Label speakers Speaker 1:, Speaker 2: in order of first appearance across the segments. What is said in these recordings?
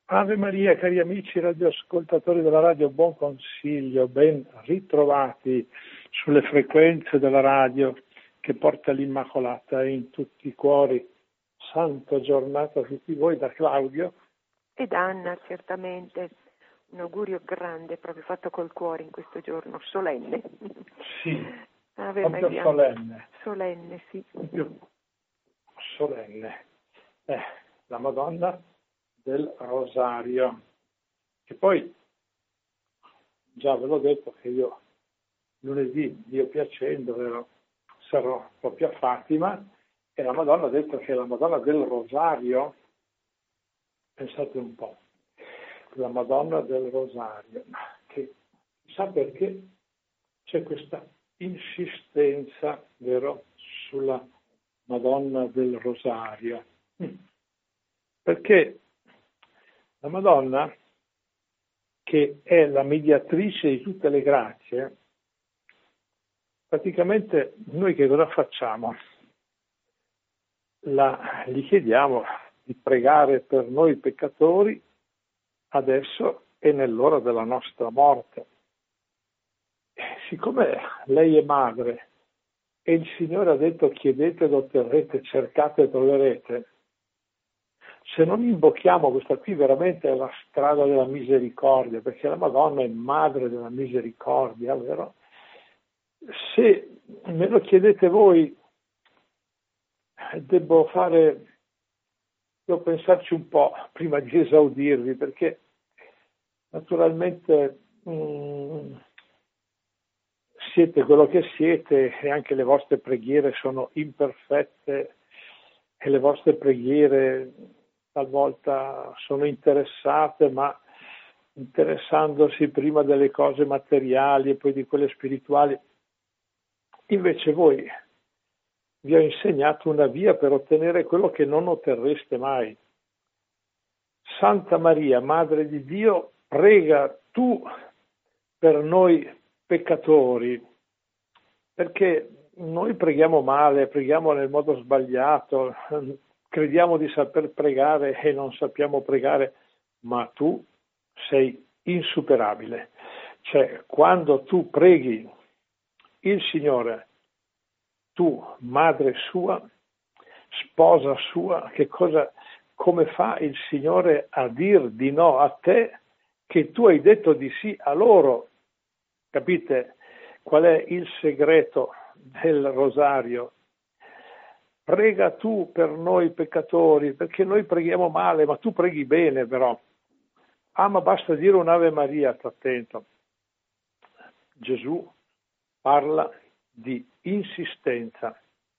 Speaker 1: Ave Maria, cari amici radioascoltatori della radio, buon consiglio, ben ritrovati sulle frequenze della radio che porta l'Immacolata in tutti i cuori. Santa giornata a tutti voi da Claudio.
Speaker 2: Ed Anna, certamente, un augurio grande, proprio fatto col cuore in questo giorno, solenne.
Speaker 1: Sì,
Speaker 2: Ave
Speaker 1: proprio
Speaker 2: Maria.
Speaker 1: solenne.
Speaker 2: Solenne, sì.
Speaker 1: Proprio solenne. La Madonna del Rosario. E poi, già ve l'ho detto che io lunedì, Dio piacendo, sarò proprio a Fatima e la Madonna ha detto che è la Madonna del Rosario. Pensate un po', la Madonna del Rosario, che chissà perché c'è questa insistenza, vero, sulla Madonna del Rosario. Perché la Madonna, che è la mediatrice di tutte le grazie, praticamente noi che cosa facciamo? Gli chiediamo di pregare per noi peccatori adesso e nell'ora della nostra morte. Siccome lei è madre e il Signore ha detto chiedete ed otterrete, cercate e troverete, se non imbocchiamo questa qui veramente è la strada della misericordia, perché la Madonna è madre della misericordia, vero? Se me lo chiedete voi, devo pensarci un po' prima di esaudirvi, perché naturalmente siete quello che siete e anche le vostre preghiere sono imperfette e le vostre preghiere talvolta sono interessate, ma interessandosi prima delle cose materiali e poi di quelle spirituali. Invece voi vi ho insegnato una via per ottenere quello che non otterreste mai. Santa Maria, Madre di Dio, prega tu per noi peccatori, perché noi preghiamo male, preghiamo nel modo sbagliato, crediamo di saper pregare e non sappiamo pregare, ma tu sei insuperabile. Cioè, quando tu preghi il Signore, tu, madre sua, sposa sua, come fa il Signore a dir di no a te che tu hai detto di sì a loro? Capite qual è il segreto del rosario? Prega tu per noi peccatori, perché noi preghiamo male, ma tu preghi bene però. Ma basta dire un'Ave Maria, sta attento. Gesù parla di insistenza.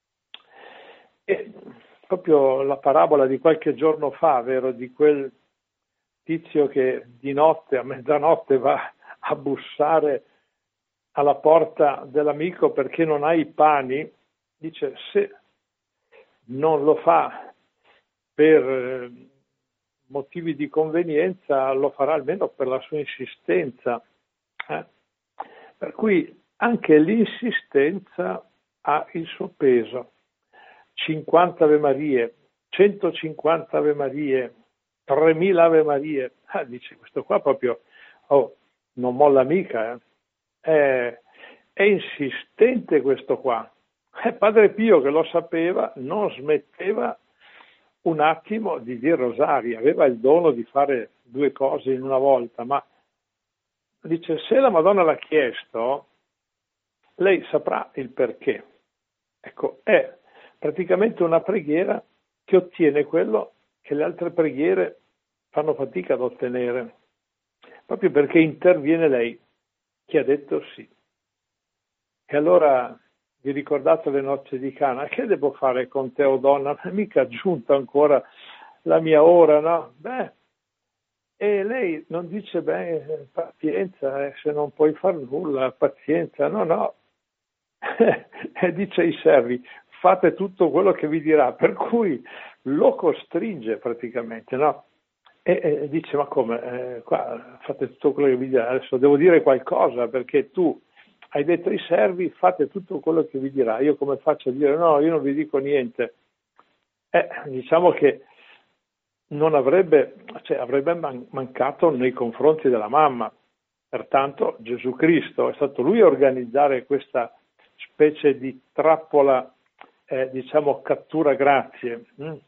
Speaker 1: E proprio la parabola di qualche giorno fa, vero, di quel tizio che di notte, a mezzanotte, va a bussare alla porta dell'amico perché non ha i pani, dice se non lo fa per motivi di convenienza, lo farà almeno per la sua insistenza. Per cui anche l'insistenza ha il suo peso. 50 Ave Marie, 150 Ave Marie, 3000 Ave Marie. Dice questo qua proprio, non molla mica, È insistente questo qua. Padre Pio, che lo sapeva, non smetteva un attimo di dire rosario, aveva il dono di fare due cose in una volta, ma dice se la Madonna l'ha chiesto, lei saprà il perché. Ecco, è praticamente una preghiera che ottiene quello che le altre preghiere fanno fatica ad ottenere, proprio perché interviene lei, che ha detto sì. E allora vi ricordate le nozze di Cana? Che devo fare con te, o donna? Non è mica giunta ancora la mia ora, no? E lei non dice, pazienza, se non puoi far nulla, pazienza, no. E dice ai servi, fate tutto quello che vi dirà, per cui lo costringe praticamente, no? E dice, ma come? Qua fate tutto quello che vi dirà, adesso devo dire qualcosa, perché tu hai detto ai servi, fate tutto quello che vi dirà, io come faccio a dire no, io non vi dico niente? Diciamo che non avrebbe, cioè avrebbe mancato nei confronti della mamma. Pertanto Gesù Cristo è stato lui a organizzare questa specie di trappola, diciamo cattura grazie.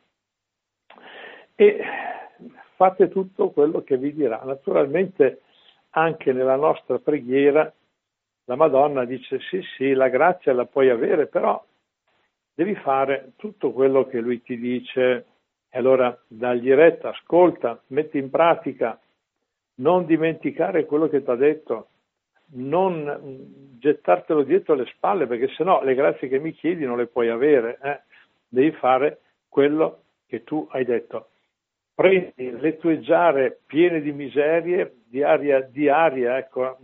Speaker 1: E fate tutto quello che vi dirà. Naturalmente anche nella nostra preghiera la Madonna dice sì, la grazia la puoi avere, però devi fare tutto quello che lui ti dice. E allora dagli retta, ascolta, metti in pratica, non dimenticare quello che ti ha detto, non gettartelo dietro le spalle, perché sennò le grazie che mi chiedi non le puoi avere. Devi fare quello che tu hai detto. Prendi le tue giare piene di miserie, di aria, ecco,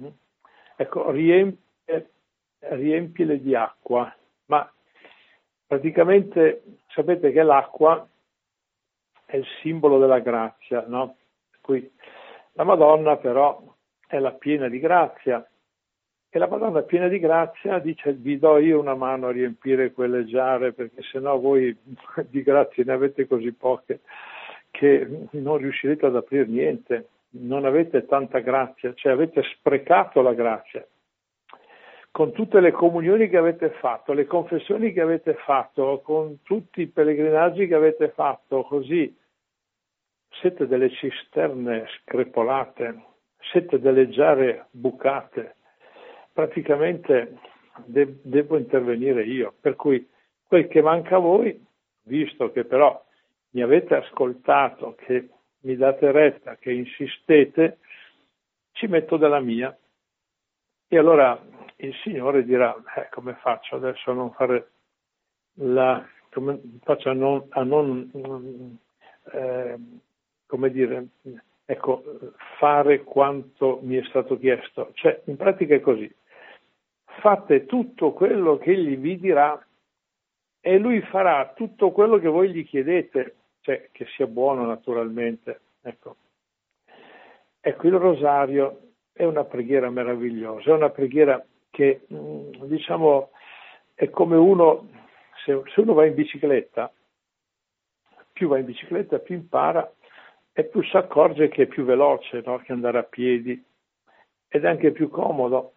Speaker 1: riempile di acqua. Ma praticamente sapete che l'acqua è il simbolo della grazia, no? Qui la Madonna però è la piena di grazia, e la Madonna piena di grazia dice: vi do io una mano a riempire quelle giare, perché sennò voi di grazie ne avete così poche che non riuscirete ad aprire niente, non avete tanta grazia, cioè avete sprecato la grazia. Con tutte le comunioni che avete fatto, le confessioni che avete fatto, con tutti i pellegrinaggi che avete fatto, così siete delle cisterne screpolate, siete delle giare bucate. Praticamente devo intervenire io. Per cui quel che manca a voi, visto che però mi avete ascoltato, che mi date retta, che insistete, ci metto della mia. E allora il Signore dirà: come faccio adesso a non fare come faccio a non come dire, ecco, fare quanto mi è stato chiesto? Cioè, in pratica è così: fate tutto quello che egli vi dirà e lui farà tutto quello che voi gli chiedete, cioè che sia buono naturalmente. Ecco, il rosario è una preghiera meravigliosa, è una preghiera che, diciamo, è come uno, se uno va in bicicletta, più va in bicicletta, più impara e più si accorge che è più veloce, no? Che andare a piedi, ed è anche più comodo.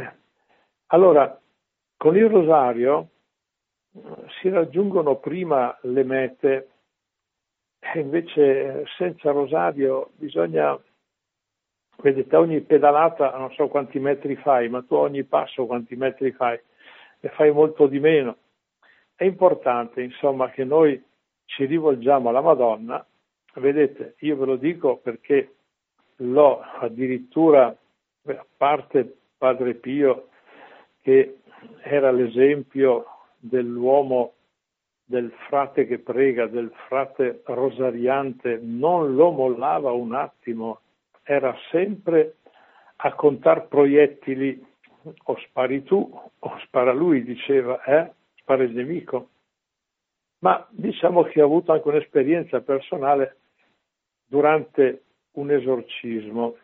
Speaker 1: Allora, con il rosario si raggiungono prima le mete, e invece senza rosario bisogna, vedete, ogni pedalata non so quanti metri fai, ma tu ogni passo quanti metri fai, e fai molto di meno. È importante, insomma, che noi ci rivolgiamo alla Madonna. Vedete, io ve lo dico perché l'ho addirittura, a parte Padre Pio, che era l'esempio dell'uomo, del frate che prega, del frate rosariante, non lo mollava un attimo, era sempre a contar proiettili: o spari tu o spara lui, diceva, spara il nemico. Ma diciamo che ho avuto anche un'esperienza personale durante un esorcismo,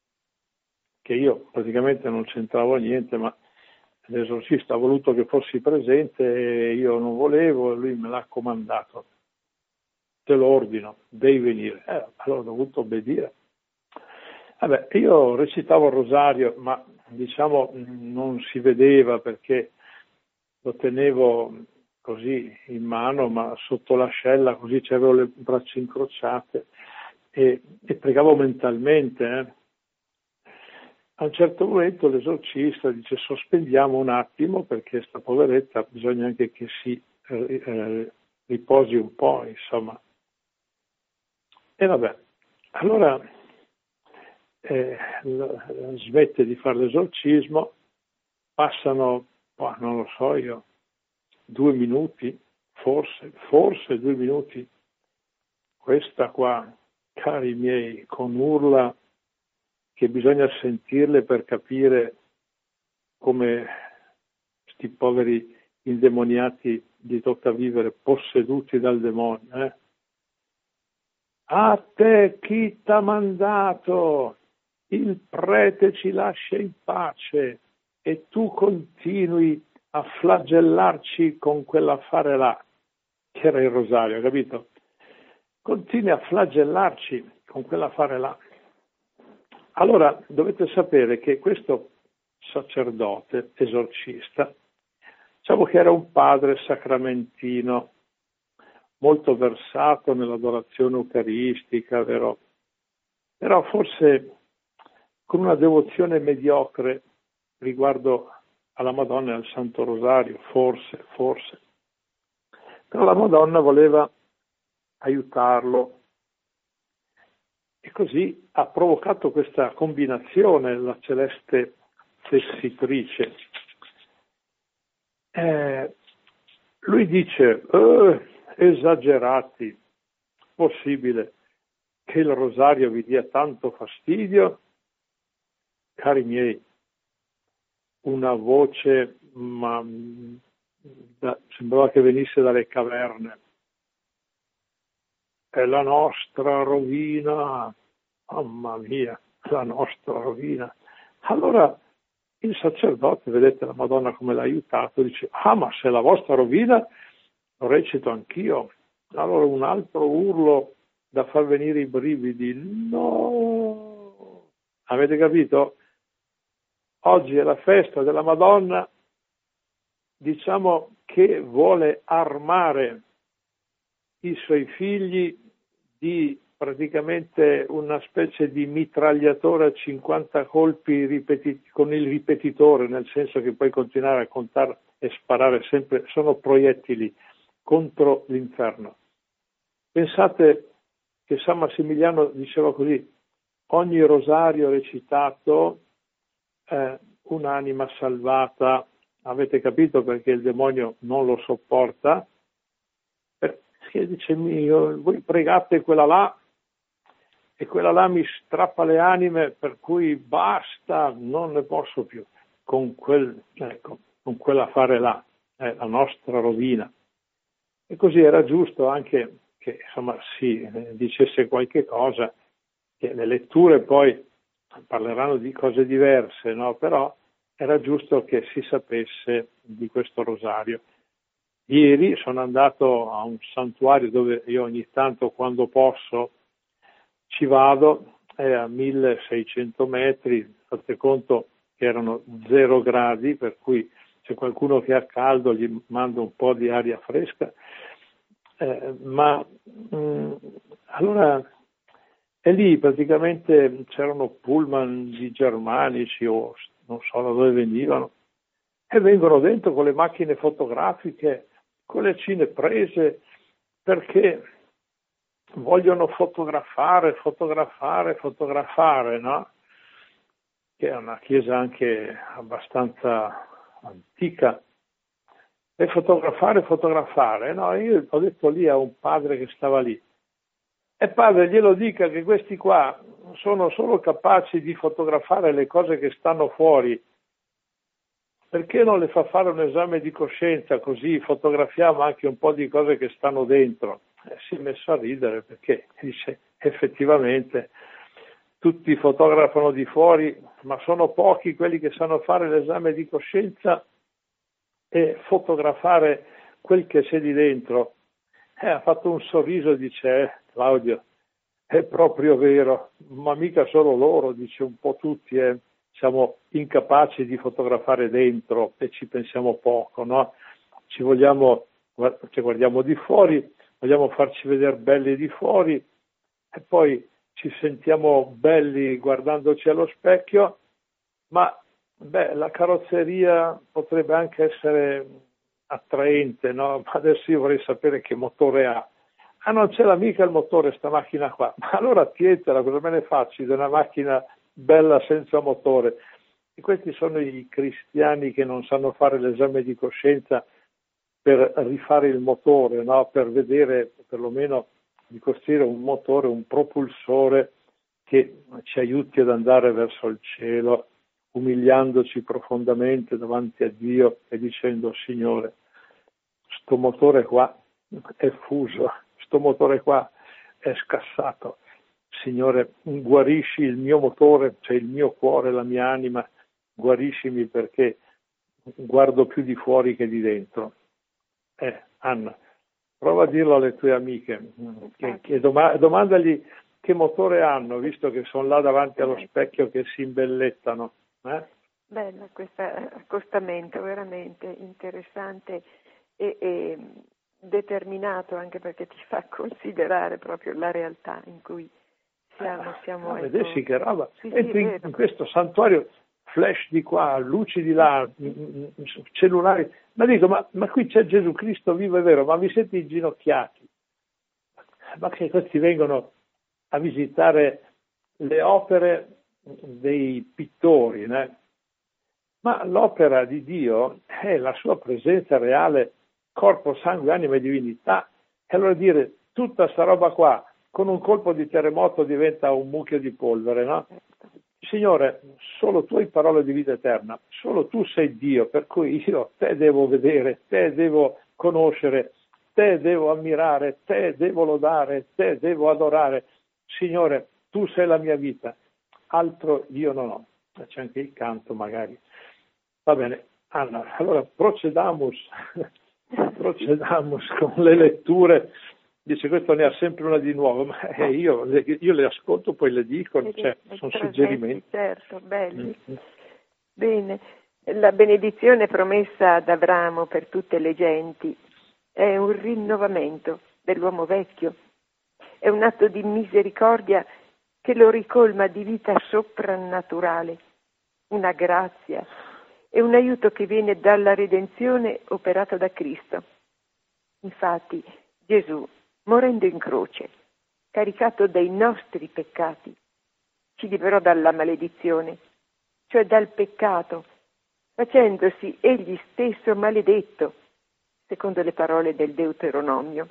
Speaker 1: che io praticamente non c'entravo niente, ma l'esorcista ha voluto che fossi presente e io non volevo, e lui me l'ha comandato: te lo ordino, devi venire. Allora ho dovuto obbedire. Vabbè, io recitavo il rosario, ma diciamo non si vedeva perché lo tenevo così in mano, ma sotto l'ascella, così c'avevo le braccia incrociate e pregavo mentalmente. A un certo momento l'esorcista dice: sospendiamo un attimo, perché sta poveretta bisogna anche che si riposi un po', insomma. E vabbè, allora smette di fare l'esorcismo, passano, non lo so io, 2 minuti, forse 2 minuti. Questa qua, cari miei, con urla che bisogna sentirle per capire come sti poveri indemoniati gli tocca vivere, posseduti dal demonio. A te chi t'ha mandato? Il prete ci lascia in pace e tu continui a flagellarci con quell'affare là, che era il rosario, capito? continui a flagellarci con quell'affare là. Allora dovete sapere che questo sacerdote esorcista, diciamo che era un padre sacramentino, molto versato nell'adorazione eucaristica, vero? Però forse con una devozione mediocre riguardo alla Madonna e al Santo Rosario, forse. Però la Madonna voleva aiutarlo e così ha provocato questa combinazione, la celeste tessitrice. Lui dice, esagerati, possibile che il rosario vi dia tanto fastidio? Cari miei, una voce, ma sembrava che venisse dalle caverne. È la nostra rovina, mamma mia, la nostra rovina. Allora il sacerdote, vedete la Madonna come l'ha aiutato, dice, ma se è la vostra rovina lo recito anch'io. Allora un altro urlo da far venire i brividi, no! Avete capito? Oggi è la festa della Madonna, diciamo che vuole armare i suoi figli di praticamente una specie di mitragliatore a 50 colpi con il ripetitore, nel senso che puoi continuare a contare e sparare sempre, sono proiettili contro l'inferno. Pensate che San Massimiliano diceva così, ogni rosario recitato un'anima salvata, avete capito perché il demonio non lo sopporta? Perché dice voi pregate quella là e quella là mi strappa le anime per cui basta, non ne posso più con quell'affare là, è la nostra rovina. E così era giusto anche che insomma si dicesse qualche cosa, che le letture poi parleranno di cose diverse, no? Però era giusto che si sapesse di questo rosario. Ieri sono andato a un santuario dove io ogni tanto quando posso ci vado, è a 1600 metri, fate conto che erano 0 gradi, per cui c'è qualcuno che ha caldo gli mando un po' di aria fresca, allora e lì praticamente c'erano pullman di germanici o non so da dove venivano e vengono dentro con le macchine fotografiche, con le cineprese, perché vogliono fotografare, no? Che è una chiesa anche abbastanza antica. E fotografare, no? Io ho detto lì a un padre che stava lì, e padre glielo dica che questi qua sono solo capaci di fotografare le cose che stanno fuori, perché non le fa fare un esame di coscienza, così fotografiamo anche un po' di cose che stanno dentro? Si è messo a ridere perché dice effettivamente tutti fotografano di fuori, ma sono pochi quelli che sanno fare l'esame di coscienza e fotografare quel che c'è di dentro. Ha fatto un sorriso e dice, Claudio, è proprio vero, ma mica solo loro, dice un po' tutti, siamo incapaci di fotografare dentro e ci pensiamo poco, no? Ci guardiamo di fuori, vogliamo farci vedere belli di fuori e poi ci sentiamo belli guardandoci allo specchio, ma la carrozzeria potrebbe anche essere attraente, no? Ma adesso io vorrei sapere che motore ha. Ah, non ce l'ha mica il motore sta macchina qua, ma allora tientela, cosa me ne faccio di una macchina bella senza motore? E questi sono i cristiani che non sanno fare l'esame di coscienza per rifare il motore, no? Per vedere perlomeno di costruire un motore, un propulsore che ci aiuti ad andare verso il cielo, umiliandoci profondamente davanti a Dio e dicendo, Signore, sto motore qua è fuso, sto motore qua è scassato, Signore, guarisci il mio motore, cioè il mio cuore, la mia anima, guariscimi perché guardo più di fuori che di dentro. Anna, Prova a dirlo alle tue amiche, domandagli che motore hanno, visto che sono là davanti allo specchio che si imbellettano.
Speaker 2: Bella questo accostamento, veramente interessante e determinato, anche perché ti fa considerare proprio la realtà in cui siamo
Speaker 1: vedessi che roba.
Speaker 2: Sì,
Speaker 1: entri in questo santuario, flash di qua, luci di là, cellulari, ma dico, ma qui c'è Gesù Cristo vivo, è vero, ma vi siete inginocchiati? Ma che questi vengono a visitare le opere dei pittori, né? Ma l'opera di Dio è la sua presenza reale, corpo, sangue, anima e divinità. E allora dire, tutta sta roba qua, con un colpo di terremoto diventa un mucchio di polvere, no? Signore, solo tu hai parole di vita eterna, solo tu sei Dio, per cui io te devo vedere, te devo conoscere, te devo ammirare, te devo lodare, te devo adorare. Signore, tu sei la mia vita, altro io non ho. C'è anche il canto magari. Va bene, Anna, allora procediamo con le letture. Dice, questo ne ha sempre una di nuovo, ma io le ascolto, poi le dico, sono suggerimenti.
Speaker 2: Certo, belli. Bene, la benedizione promessa ad Abramo per tutte le genti è un rinnovamento dell'uomo vecchio, è un atto di misericordia che lo ricolma di vita soprannaturale, una grazia e un aiuto che viene dalla redenzione operata da Cristo. Infatti, Gesù, morendo in croce, caricato dai nostri peccati, ci liberò dalla maledizione, cioè dal peccato, facendosi egli stesso maledetto, secondo le parole del Deuteronomio.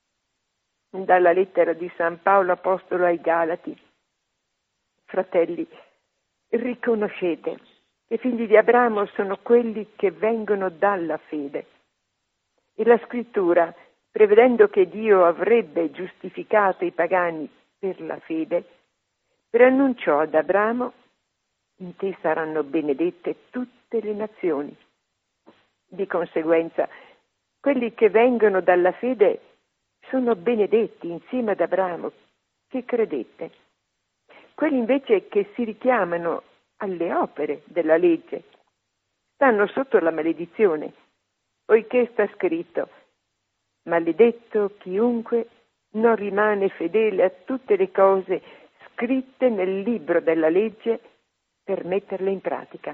Speaker 2: Dalla lettera di San Paolo Apostolo ai Galati: fratelli, riconoscete che i figli di Abramo sono quelli che vengono dalla fede. E la Scrittura, prevedendo che Dio avrebbe giustificato i pagani per la fede, preannunciò ad Abramo: in te saranno benedette tutte le nazioni. Di conseguenza, quelli che vengono dalla fede sono benedetti insieme ad Abramo, che credette. Quelli invece che si richiamano alle opere della legge stanno sotto la maledizione, poiché sta scritto: maledetto chiunque non rimane fedele a tutte le cose scritte nel libro della legge per metterle in pratica.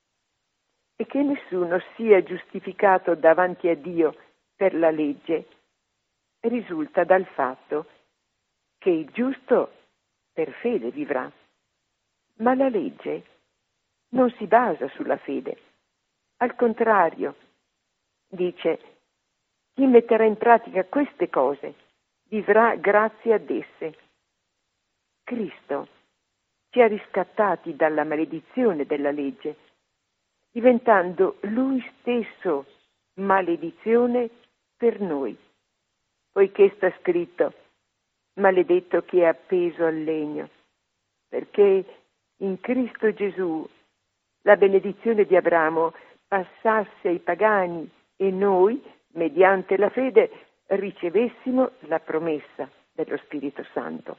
Speaker 2: E che nessuno sia giustificato davanti a Dio per la legge risulta dal fatto che il giusto per fede vivrà. Ma la legge non si basa sulla fede. Al contrario, dice: chi metterà in pratica queste cose vivrà grazie ad esse. Cristo ci ha riscattati dalla maledizione della legge, diventando Lui stesso maledizione per noi, poiché sta scritto: maledetto chi è appeso al legno, perché in Cristo Gesù la benedizione di Abramo passasse ai pagani e noi, mediante la fede, ricevessimo la promessa dello Spirito Santo.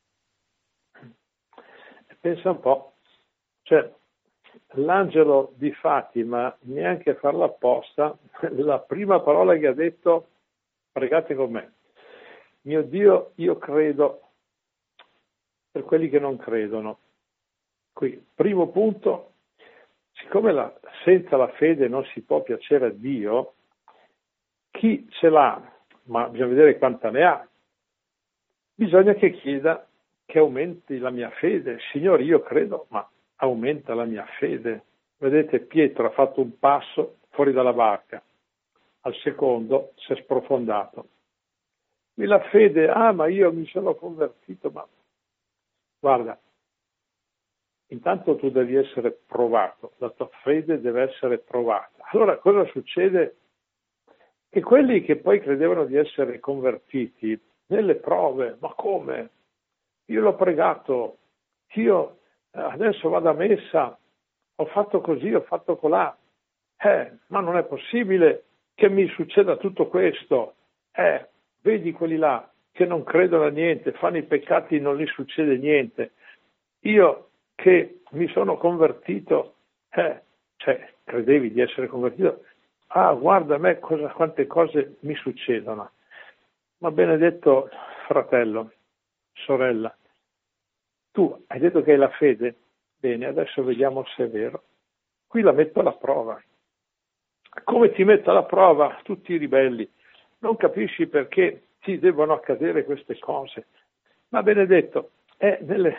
Speaker 1: Pensa un po', cioè l'angelo di Fatima, neanche farla apposta, la prima parola che ha detto: pregate con me. Mio Dio, io credo, per quelli che non credono. Qui, primo punto, siccome senza la fede non si può piacere a Dio, chi ce l'ha, ma bisogna vedere quanta ne ha, bisogna che chieda che aumenti la mia fede. Signore, io credo, ma aumenta la mia fede. Vedete, Pietro ha fatto un passo fuori dalla barca, al secondo si è sprofondato. E la fede, ma io mi sono convertito, ma guarda, intanto tu devi essere provato, la tua fede deve essere provata. Allora cosa succede? Che quelli che poi credevano di essere convertiti, nelle prove, ma come? Io l'ho pregato, io adesso vado a messa, ho fatto così, ho fatto colà, ma non è possibile che mi succeda tutto questo, vedi quelli là che non credono a niente, fanno i peccati e non gli succede niente. Io che mi sono convertito, credevi di essere convertito, guarda a me quante cose mi succedono. Ma benedetto fratello, sorella, tu hai detto che hai la fede? Bene, adesso vediamo se è vero. Qui la metto alla prova. Come ti metto alla prova tutti i ribelli? Non capisci perché ti devono accadere queste cose. Ma benedetto, è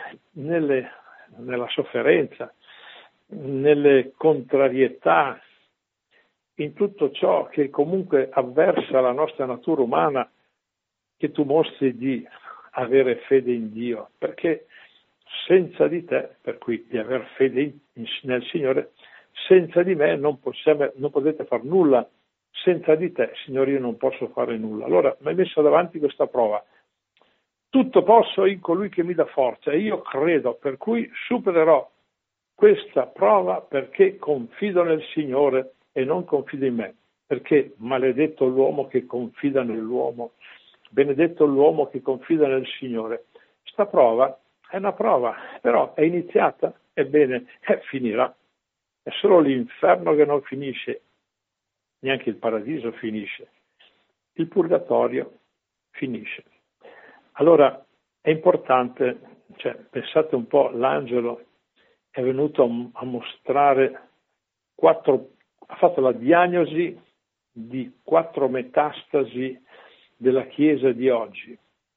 Speaker 1: nella sofferenza, nelle contrarietà, in tutto ciò che comunque avversa la nostra natura umana, che tu mostri di avere fede in Dio, perché senza di te, per cui di aver fede nel Signore, senza di me non potete fare nulla. Senza di te, Signore, io non posso fare nulla. Allora mi hai messo davanti questa prova. Tutto posso in colui che mi dà forza, e io credo, per cui supererò questa prova perché confido nel Signore e non confido in me. Perché maledetto l'uomo che confida nell'uomo, benedetto l'uomo che confida nel Signore. Sta prova è una prova, però è iniziata, ebbene, finirà. È solo l'inferno che non finisce, neanche il paradiso finisce, il purgatorio finisce. Allora è importante, pensate un po', l'angelo è venuto a mostrare ha fatto la diagnosi di 4 metastasi della Chiesa di oggi.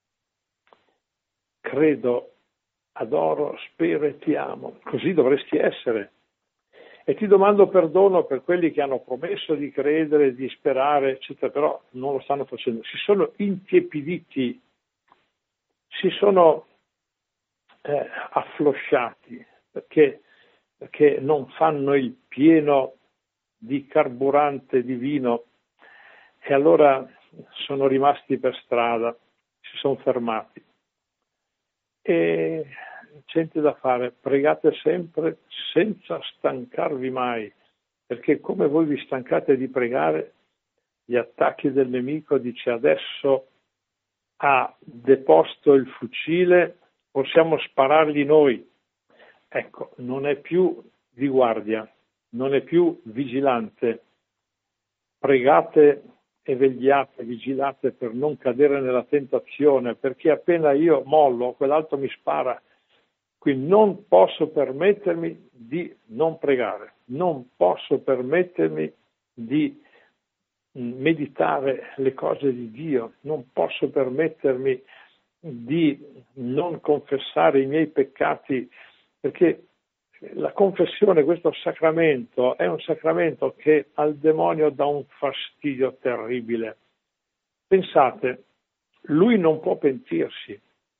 Speaker 1: Credo, adoro, spero e ti amo. Così dovresti essere. E ti domando perdono per quelli che hanno promesso di credere, di sperare, eccetera, però non lo stanno facendo. Si sono intiepiditi, si sono afflosciati, perché non fanno il pieno di carburante divino, e allora sono rimasti per strada, si sono fermati. E niente da fare, pregate sempre senza stancarvi mai, perché come voi vi stancate di pregare, gli attacchi del nemico, dice adesso ha deposto il fucile, possiamo sparargli noi. Ecco, non è più di guardia, non è più vigilante. Pregate e vegliate, vigilate per non cadere nella tentazione, perché appena io mollo, quell'altro mi spara. Quindi non posso permettermi di non pregare, non posso permettermi di meditare le cose di Dio, non posso permettermi di non confessare i miei peccati, perché la confessione, questo sacramento, è un sacramento che al demonio dà un fastidio terribile. Pensate, lui non può pentirsi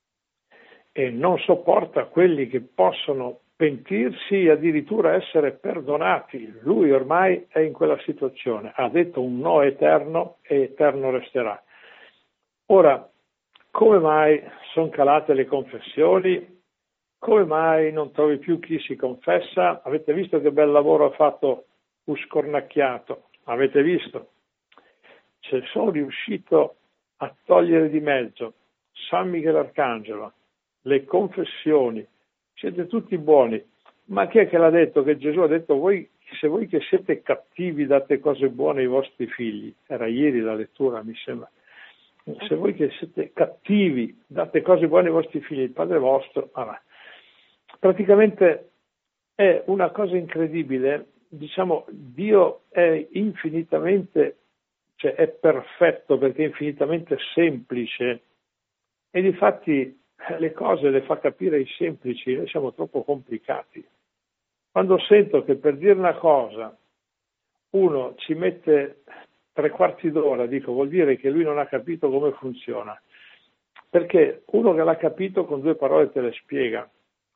Speaker 1: e non sopporta quelli che possono pentirsi e addirittura essere perdonati. Lui ormai è in quella situazione, ha detto un no eterno e eterno resterà. Ora, come mai sono calate le confessioni? Come mai non trovi più chi si confessa? Avete visto che bel lavoro ha fatto Uscornacchiato? Avete visto? Sono riuscito a togliere di mezzo San Michele Arcangelo, le confessioni, siete tutti buoni. Ma chi è che l'ha detto? Che Gesù ha detto se voi che siete cattivi date cose buone ai vostri figli. Era ieri la lettura, mi sembra. Se voi che siete cattivi date cose buone ai vostri figli, il Padre vostro, praticamente è una cosa incredibile. Diciamo, Dio è infinitamente, è perfetto perché è infinitamente semplice, e difatti le cose le fa capire ai semplici, noi siamo troppo complicati. Quando sento che per dire una cosa uno ci mette 3/4 d'ora, dico, vuol dire che lui non ha capito come funziona, perché uno che l'ha capito con 2 parole te le spiega,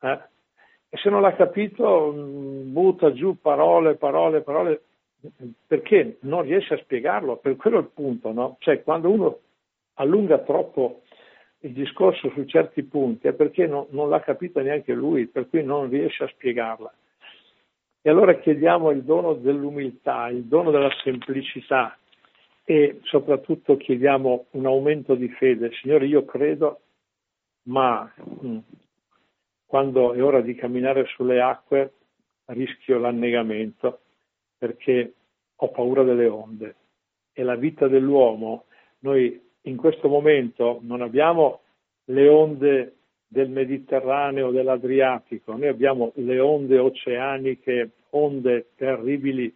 Speaker 1: e se non l'ha capito butta giù parole, perché non riesce a spiegarlo. Per quello è il punto, no? Cioè, quando uno allunga troppo il discorso su certi punti è perché non l'ha capito neanche lui, per cui non riesce a spiegarla. E allora chiediamo il dono dell'umiltà, il dono della semplicità, e soprattutto chiediamo un aumento di fede. Signore, io credo, ma quando è ora di camminare sulle acque rischio l'annegamento perché ho paura delle onde. E la vita dell'uomo, noi in questo momento non abbiamo le onde del Mediterraneo, dell'Adriatico, noi abbiamo le onde oceaniche, onde terribili.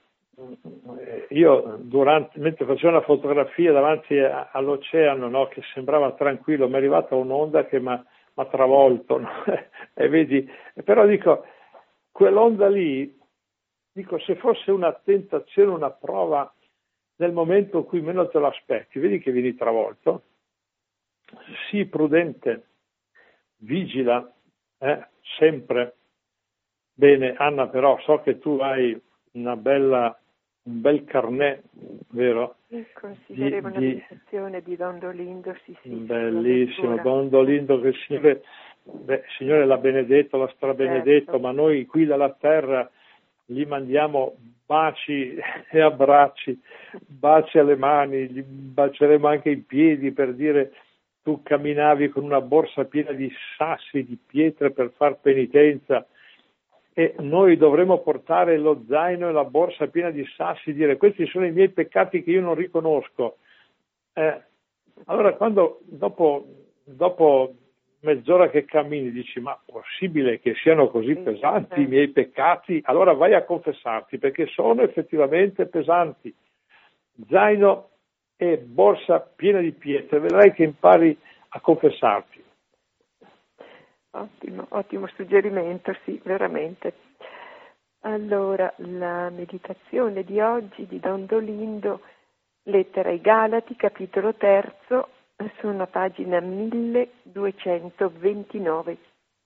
Speaker 1: Io mentre facevo una fotografia davanti all'oceano, no, che sembrava tranquillo, mi è arrivata un'onda che mi ha travolto, no? E vedi, però dico, quell'onda lì, dico, se fosse una tentazione, una prova nel momento in cui meno te lo aspetti, vedi che vieni travolto, sii prudente, vigila, sempre. Bene, Anna, però so che tu hai un bel carnet, vero?
Speaker 2: Considerevole una meditazione di Don Dolindo, sì.
Speaker 1: Bellissimo, Don Dolindo, che il Signore l'ha benedetto, l'ha strabenedetto, certo. Ma noi qui dalla terra gli mandiamo baci e abbracci, baci alle mani, gli baceremo anche i piedi per dire tu camminavi con una borsa piena di sassi, di pietre per far penitenza, e noi dovremo portare lo zaino e la borsa piena di sassi e dire questi sono i miei peccati che io non riconosco. Allora quando dopo mezz'ora che cammini dici ma possibile che siano così pesanti i miei peccati? Allora vai a confessarti perché sono effettivamente pesanti. Zaino e borsa piena di pietre, vedrai che impari a confessarti.
Speaker 2: Ottimo suggerimento, sì, veramente. Allora, la meditazione di oggi di Don Dolindo, lettera ai Galati, capitolo 3, sono pagina 1229.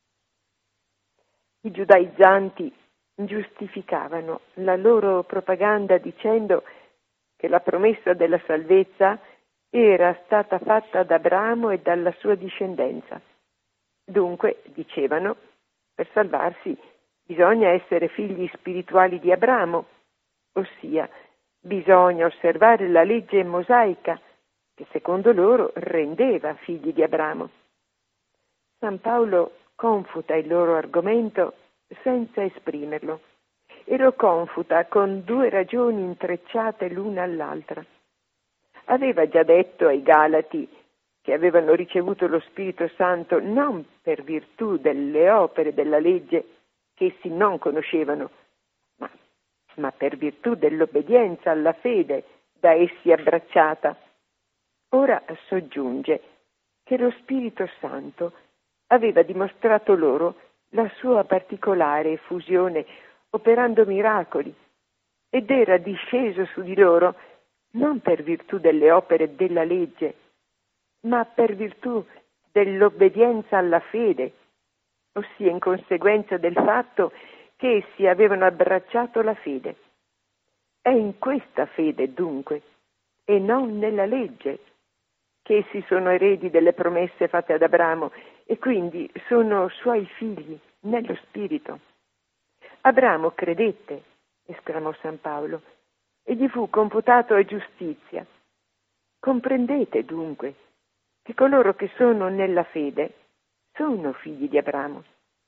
Speaker 2: I giudaizzanti giustificavano la loro propaganda dicendo che la promessa della salvezza era stata fatta ad Abramo e dalla sua discendenza. Dunque, dicevano, per salvarsi bisogna essere figli spirituali di Abramo, ossia bisogna osservare la legge mosaica che secondo loro rendeva figli di Abramo. San Paolo confuta il loro argomento senza esprimerlo e lo confuta con due ragioni intrecciate l'una all'altra. Aveva già detto ai Galati che avevano ricevuto lo Spirito Santo non per virtù delle opere della legge che essi non conoscevano, ma per virtù dell'obbedienza alla fede da essi abbracciata. Ora soggiunge che lo Spirito Santo aveva dimostrato loro la sua particolare effusione operando miracoli ed era disceso su di loro non per virtù delle opere della legge, ma per virtù dell'obbedienza alla fede, ossia in conseguenza del fatto che essi avevano abbracciato la fede. È in questa fede, dunque, e non nella legge, che essi sono eredi delle promesse fatte ad Abramo e quindi sono suoi figli nello Spirito. Abramo credette, esclamò San Paolo, e gli fu computato a giustizia. Comprendete dunque che coloro che sono nella fede sono figli di Abramo.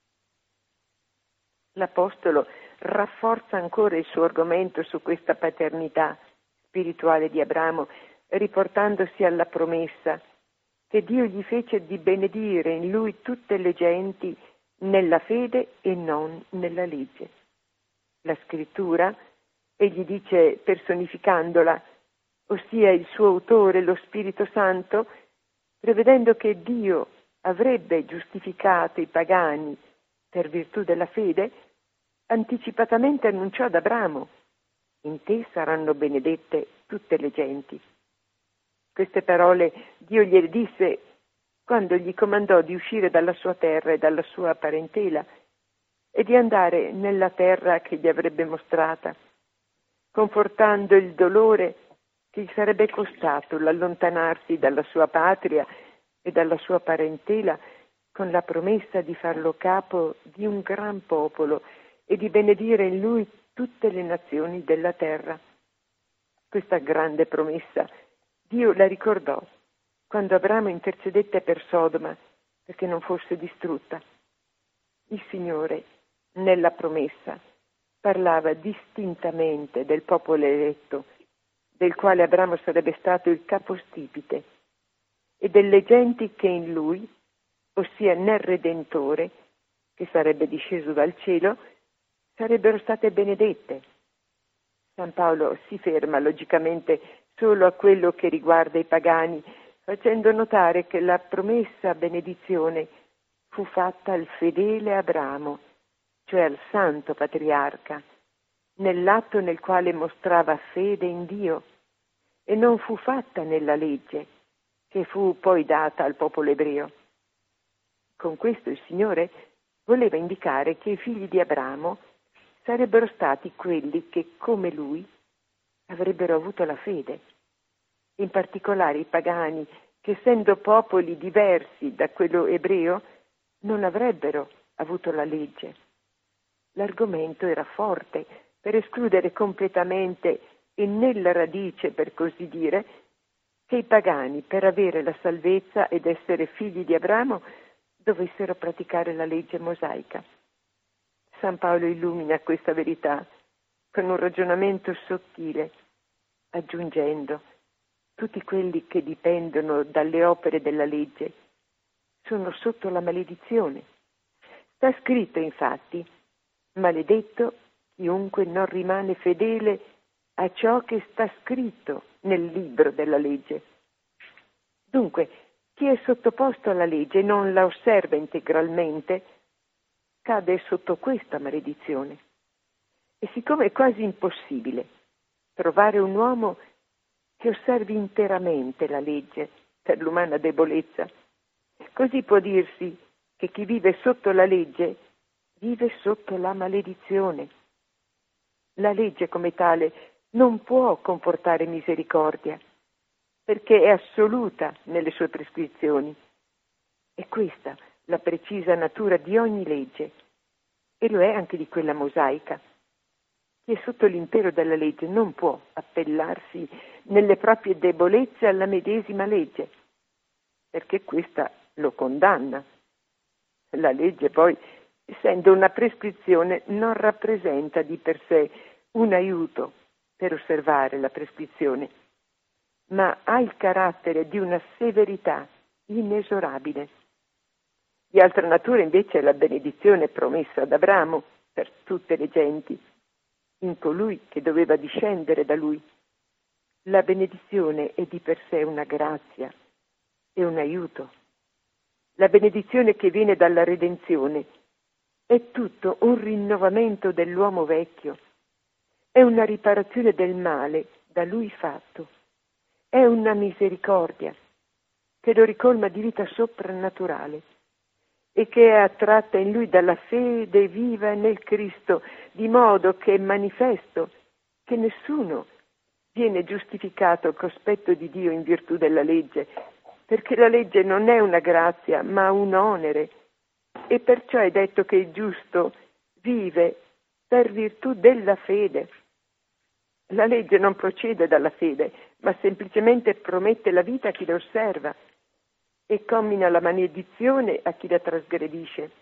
Speaker 2: L'Apostolo rafforza ancora il suo argomento su questa paternità spirituale di Abramo, riportandosi alla promessa che Dio gli fece di benedire in lui tutte le genti nella fede e non nella legge. La Scrittura, egli dice personificandola, ossia il suo autore, lo Spirito Santo, prevedendo che Dio avrebbe giustificato i pagani per virtù della fede, anticipatamente annunciò ad Abramo: in te saranno benedette tutte le genti. Queste parole Dio gliele disse quando gli comandò di uscire dalla sua terra e dalla sua parentela e di andare nella terra che gli avrebbe mostrata, confortando il dolore che gli sarebbe costato l'allontanarsi dalla sua patria e dalla sua parentela, con la promessa di farlo capo di un gran popolo e di benedire in lui tutte le nazioni della terra. Questa grande promessa Dio la ricordò quando Abramo intercedette per Sodoma perché non fosse distrutta. Il Signore, nella promessa, parlava distintamente del popolo eletto, del quale Abramo sarebbe stato il capostipite, e delle genti che in lui, ossia nel Redentore, che sarebbe disceso dal cielo, sarebbero state benedette. San Paolo si ferma logicamente solo a quello che riguarda i pagani, facendo notare che la promessa benedizione fu fatta al fedele Abramo, cioè al santo patriarca, nell'atto nel quale mostrava fede in Dio, e non fu fatta nella legge, che fu poi data al popolo ebreo. Con questo il Signore voleva indicare che i figli di Abramo sarebbero stati quelli che, come lui, avrebbero avuto la fede. In particolare i pagani, che essendo popoli diversi da quello ebreo, non avrebbero avuto la legge. L'argomento era forte per escludere completamente e nella radice, per così dire, che i pagani, per avere la salvezza ed essere figli di Abramo, dovessero praticare la legge mosaica. San Paolo illumina questa verità con un ragionamento sottile, aggiungendo: tutti quelli che dipendono dalle opere della legge sono sotto la maledizione. Sta scritto infatti: maledetto chiunque non rimane fedele a ciò che sta scritto nel libro della legge. Dunque, chi è sottoposto alla legge e non la osserva integralmente cade sotto questa maledizione. E siccome è quasi impossibile trovare un uomo che osservi interamente la legge per l'umana debolezza, così può dirsi che chi vive sotto la legge vive sotto la maledizione. La legge come tale non può comportare misericordia, perché è assoluta nelle sue prescrizioni. È questa la precisa natura di ogni legge, e lo è anche di quella mosaica. Chi è sotto l'impero della legge non può appellarsi nelle proprie debolezze alla medesima legge, perché questa lo condanna. La legge poi, essendo una prescrizione, non rappresenta di per sé un aiuto per osservare la prescrizione, ma ha il carattere di una severità inesorabile. Di altra natura invece è la benedizione promessa ad Abramo per tutte le genti, in colui che doveva discendere da lui. La benedizione è di per sé una grazia e un aiuto. La benedizione che viene dalla redenzione è tutto un rinnovamento dell'uomo vecchio, è una riparazione del male da lui fatto, è una misericordia che lo ricolma di vita soprannaturale e che è attratta in lui dalla fede viva nel Cristo, di modo che è manifesto che nessuno viene giustificato al cospetto di Dio in virtù della legge, perché la legge non è una grazia, ma un onere, e perciò è detto che il giusto vive per virtù della fede. La legge non procede dalla fede, ma semplicemente promette la vita a chi la osserva e commina la maledizione a chi la trasgredisce.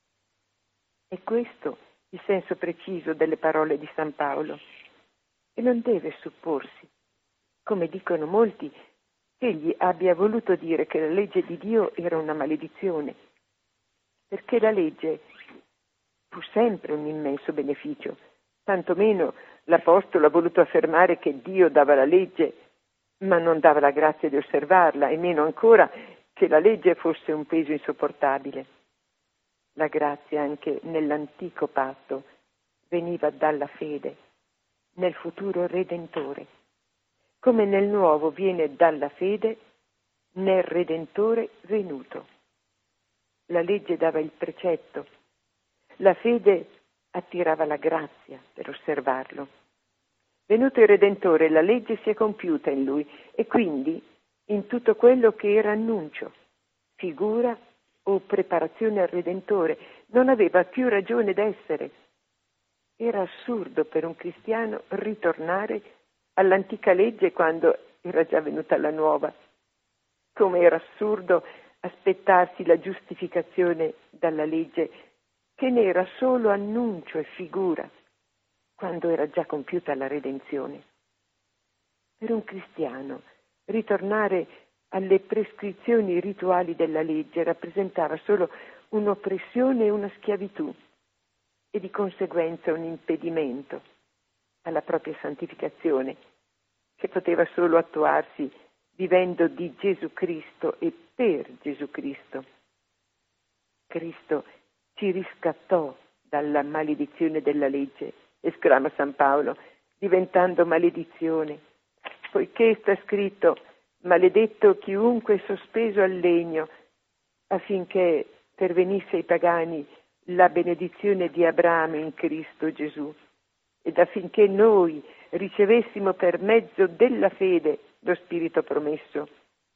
Speaker 2: È questo il senso preciso delle parole di San Paolo. E non deve supporsi, come dicono molti, che egli abbia voluto dire che la legge di Dio era una maledizione, perché la legge fu sempre un immenso beneficio. Tantomeno l'Apostolo ha voluto affermare che Dio dava la legge, ma non dava la grazia di osservarla, e meno ancora che la legge fosse un peso insopportabile. La grazia anche nell'antico patto veniva dalla fede, nel futuro Redentore, come nel nuovo viene dalla fede nel Redentore venuto. La legge dava il precetto, la fede attirava la grazia per osservarlo. Venuto il Redentore, la legge si è compiuta in lui e quindi in tutto quello che era annuncio, figura o preparazione al Redentore, non aveva più ragione d'essere. Era assurdo per un cristiano ritornare all'antica legge quando era già venuta la nuova. Come era assurdo aspettarsi la giustificazione dalla legge, che ne era solo annuncio e figura, quando era già compiuta la redenzione. Per un cristiano, ritornare alle prescrizioni rituali della legge rappresentava solo un'oppressione e una schiavitù, e di conseguenza un impedimento alla propria santificazione, che poteva solo attuarsi vivendo di Gesù Cristo e per Gesù Cristo. Cristo ci riscattò dalla maledizione della legge, esclama San Paolo, diventando maledizione, poiché sta scritto: maledetto chiunque è sospeso al legno, affinché pervenisse ai pagani la benedizione di Abramo in Cristo Gesù, ed affinché noi ricevessimo per mezzo della fede lo Spirito promesso.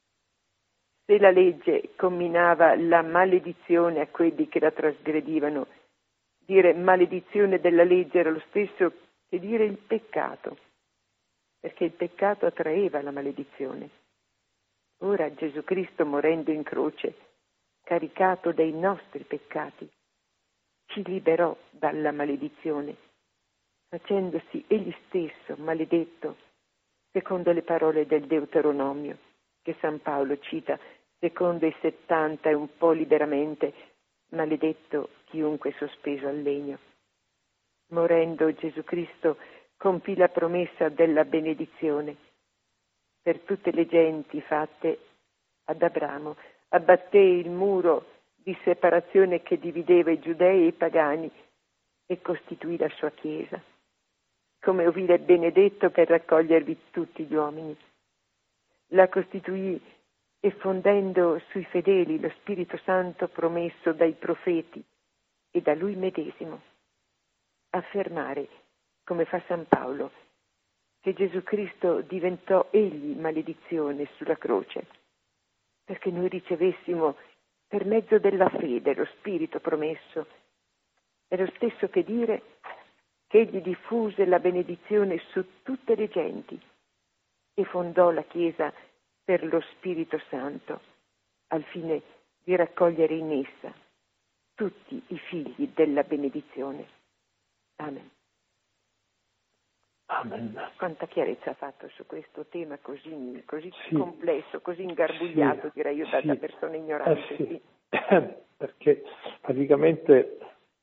Speaker 2: Se la legge comminava la maledizione a quelli che la trasgredivano, dire maledizione della legge era lo stesso che dire il peccato, perché il peccato attraeva la maledizione. Ora Gesù Cristo, morendo in croce, caricato dei nostri peccati, ci liberò dalla maledizione, facendosi egli stesso maledetto, secondo le parole del Deuteronomio, che San Paolo cita secondo i 70 e un po' liberamente: maledetto chiunque è sospeso al legno. Morendo Gesù Cristo compì la promessa della benedizione per tutte le genti fatte ad Abramo, abbatté il muro di separazione che divideva i giudei e i pagani e costituì la sua Chiesa come ovile benedetto per raccogliervi tutti gli uomini. La costituì effondendo sui fedeli lo Spirito Santo promesso dai profeti e da lui medesimo. Affermare, come fa San Paolo, che Gesù Cristo diventò egli maledizione sulla croce, perché noi ricevessimo per mezzo della fede lo Spirito promesso, è lo stesso che dire che egli diffuse la benedizione su tutte le genti e fondò la Chiesa per lo Spirito Santo, al fine di raccogliere in essa tutti i figli della benedizione. Amen.
Speaker 1: Amen.
Speaker 2: Quanta chiarezza ha fatto su questo tema così complesso, così ingarbugliato, direi io, da persone ignoranti.
Speaker 1: Sì. Perché praticamente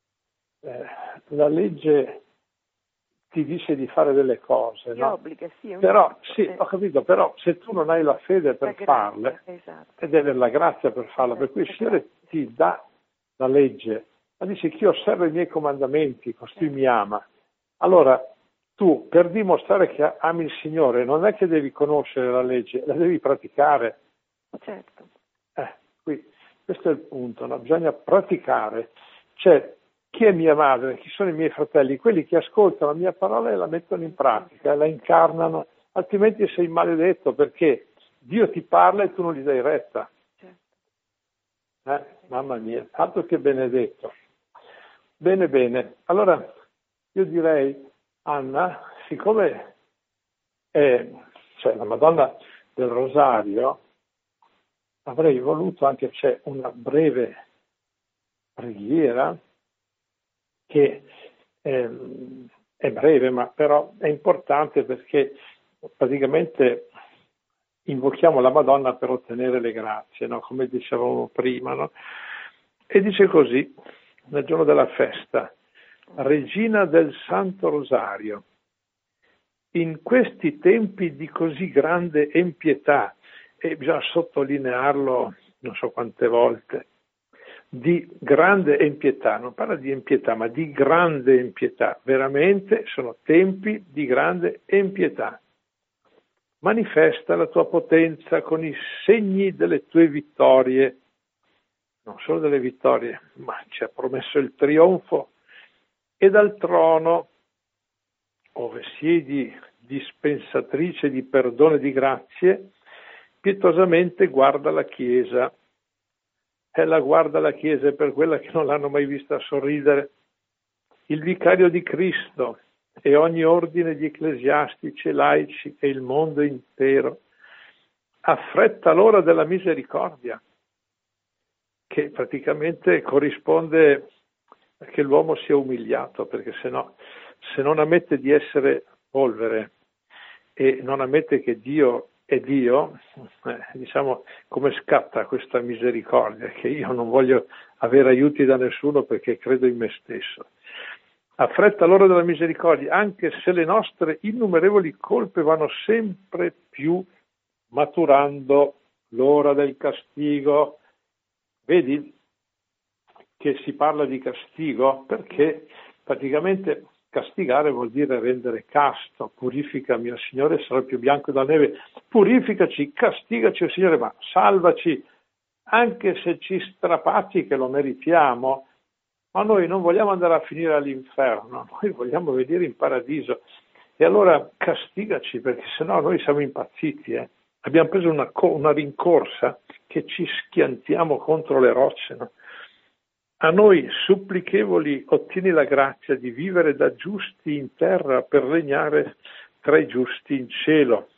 Speaker 1: la legge ti dice di fare delle cose,
Speaker 2: ti
Speaker 1: no?
Speaker 2: obbliga,
Speaker 1: Però, ho capito, però se tu non hai la fede per farle,
Speaker 2: esatto.
Speaker 1: ed è la grazia per farla, per cui il Signore ti dà la legge, ma dice: chi osserva i miei comandamenti, costui mi ama. Allora, tu, per dimostrare che ami il Signore, non è che devi conoscere la legge, la devi praticare.
Speaker 2: Certo.
Speaker 1: Qui, questo è il punto, no? Bisogna praticare. Cioè, chi è mia madre, chi sono i miei fratelli? Quelli che ascoltano la mia parola e la mettono in pratica, la incarnano, altrimenti sei maledetto, perché Dio ti parla e tu non gli dai retta. Mamma mia, altro che benedetto. Bene. Allora, io direi, Anna, siccome la Madonna del Rosario, avrei voluto anche c'è una breve preghiera che è breve, ma però è importante, perché praticamente invochiamo la Madonna per ottenere le grazie, no? Come dicevamo prima, no? E dice così, nel giorno della festa: Regina del Santo Rosario, in questi tempi di così grande empietà, e bisogna sottolinearlo non so quante volte, di grande empietà, non parla di empietà, ma di grande empietà, veramente sono tempi di grande empietà. Manifesta la tua potenza con i segni delle tue vittorie, non solo delle vittorie, ma ci ha promesso il trionfo, e dal trono, ove siedi dispensatrice di perdono e di grazie, pietosamente guarda la Chiesa. Ella guarda la Chiesa, e per quella che non l'hanno mai vista sorridere. Il vicario di Cristo e ogni ordine di ecclesiastici e laici e il mondo intero affretta l'ora della misericordia, che praticamente corrisponde a che l'uomo sia umiliato, perché se non ammette di essere polvere e non ammette che Dio è Dio, diciamo, come scatta questa misericordia, che io non voglio avere aiuti da nessuno perché credo in me stesso. Affretta l'ora della misericordia, anche se le nostre innumerevoli colpe vanno sempre più maturando l'ora del castigo. Vedi che si parla di castigo perché praticamente castigare vuol dire rendere casto. Purificami, o Signore, sarà più bianco della neve. Purificaci, castigaci, o Signore, ma salvaci, anche se ci strapazzi che lo meritiamo. Ma noi non vogliamo andare a finire all'inferno, noi vogliamo venire in paradiso. E allora castigaci, perché sennò noi siamo impazziti. Abbiamo preso una rincorsa che ci schiantiamo contro le rocce. No? A noi supplichevoli ottieni la grazia di vivere da giusti in terra per regnare tra i giusti in cielo.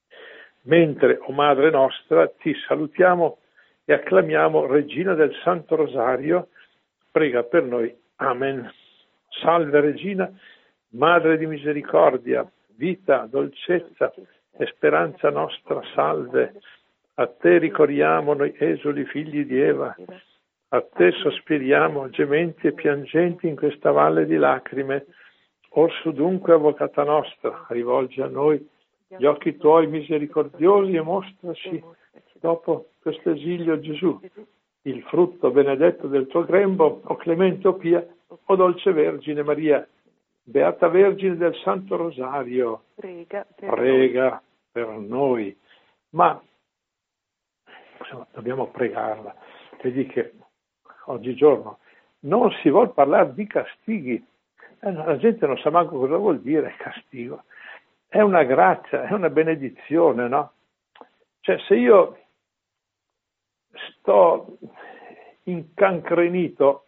Speaker 1: Mentre, o Madre nostra, ti salutiamo e acclamiamo Regina del Santo Rosario, prega per noi. Amen. Salve Regina, Madre di misericordia, vita, dolcezza e speranza nostra, salve. A te ricorriamo noi esuli figli di Eva, a te sospiriamo gementi e piangenti in questa valle di lacrime. Orsu dunque, avvocata nostra, rivolgi a noi gli occhi tuoi misericordiosi e mostraci, dopo questo esilio, Gesù, il frutto benedetto del tuo grembo, o clemente o pia, o dolce Vergine Maria, Beata Vergine del Santo Rosario, prega per noi. Ma insomma, dobbiamo pregarla. Vedi che oggigiorno non si vuol parlare di castighi. La gente non sa manco cosa vuol dire castigo. È una grazia, è una benedizione, no? Cioè, se io sto incancrenito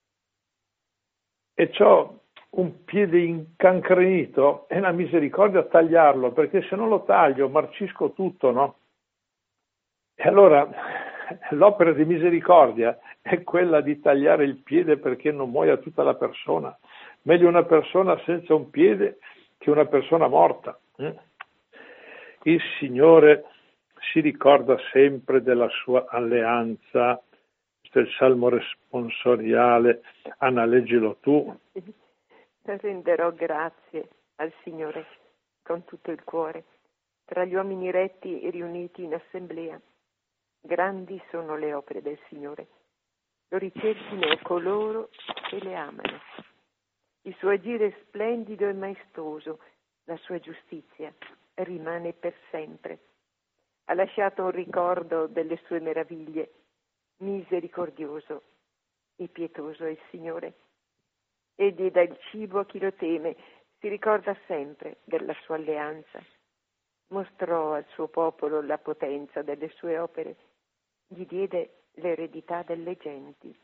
Speaker 1: e ho un piede incancrenito, è una misericordia tagliarlo, perché se non lo taglio marcisco tutto, no? E allora l'opera di misericordia è quella di tagliare il piede perché non muoia tutta la persona. Meglio una persona senza un piede che una persona morta. Il Signore si ricorda sempre della sua alleanza. Questo è il salmo responsoriale. Anna, leggilo tu.
Speaker 2: Renderò grazie al Signore con tutto il cuore, tra gli uomini retti riuniti in assemblea. Grandi sono le opere del Signore, lo ricerchino coloro che le amano. Il suo agire è splendido e maestoso, la sua giustizia rimane per sempre. Ha lasciato un ricordo delle sue meraviglie, misericordioso e pietoso è il Signore. Egli dà il cibo a chi lo teme, si ricorda sempre della sua alleanza. Mostrò al suo popolo la potenza delle sue opere, gli diede l'eredità delle genti.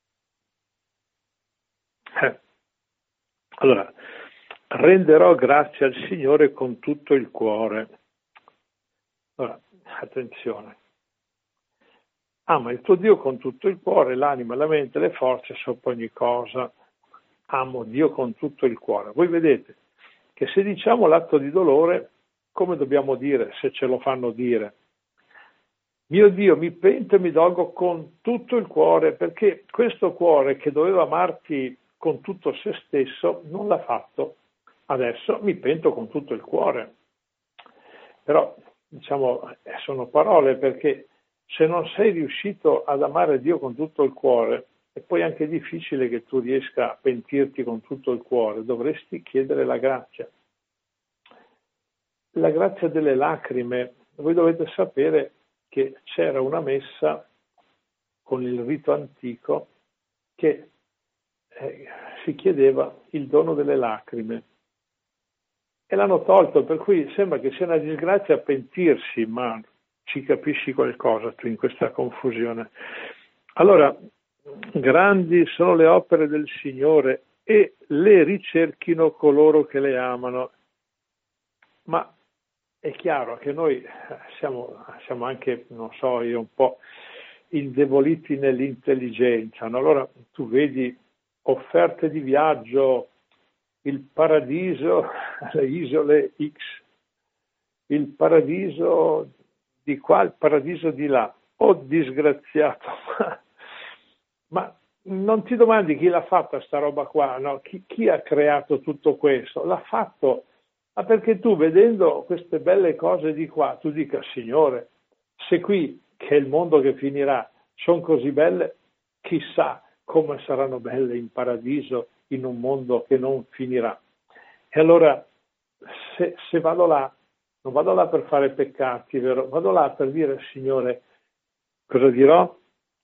Speaker 1: Allora, renderò grazie al Signore con tutto il cuore. Allora, attenzione. Ama il tuo Dio con tutto il cuore, l'anima, la mente, le forze, sopra ogni cosa. Amo Dio con tutto il cuore. Voi vedete che se diciamo l'atto di dolore, come dobbiamo dire se ce lo fanno dire? Mio Dio, mi pento e mi dolgo con tutto il cuore, perché questo cuore che doveva amarti con tutto se stesso non l'ha fatto. Adesso mi pento con tutto il cuore. Però, diciamo, sono parole, perché se non sei riuscito ad amare Dio con tutto il cuore, è poi anche difficile che tu riesca a pentirti con tutto il cuore. Dovresti chiedere la grazia. La grazia delle lacrime. Voi dovete sapere che c'era una messa con il rito antico che si chiedeva il dono delle lacrime. E l'hanno tolto, per cui sembra che sia una disgrazia pentirsi, ma ci capisci qualcosa tu in questa confusione. Allora, grandi sono le opere del Signore, e le ricerchino coloro che le amano. Ma è chiaro che noi siamo anche, non so, io un po' indeboliti nell'intelligenza, no? Allora tu vedi offerte di viaggio, il paradiso, le isole X, il paradiso di qua, il paradiso di là. Oh disgraziato, ma non ti domandi chi l'ha fatta sta roba qua, no? Chi ha creato tutto questo? L'ha fatto, ma perché tu vedendo queste belle cose di qua, tu dica, Signore, se qui, che è il mondo che finirà, sono così belle, chissà come saranno belle in paradiso, in un mondo che non finirà. E allora, se vado là, non vado là per fare peccati, vero? Vado là per dire, Signore, cosa dirò?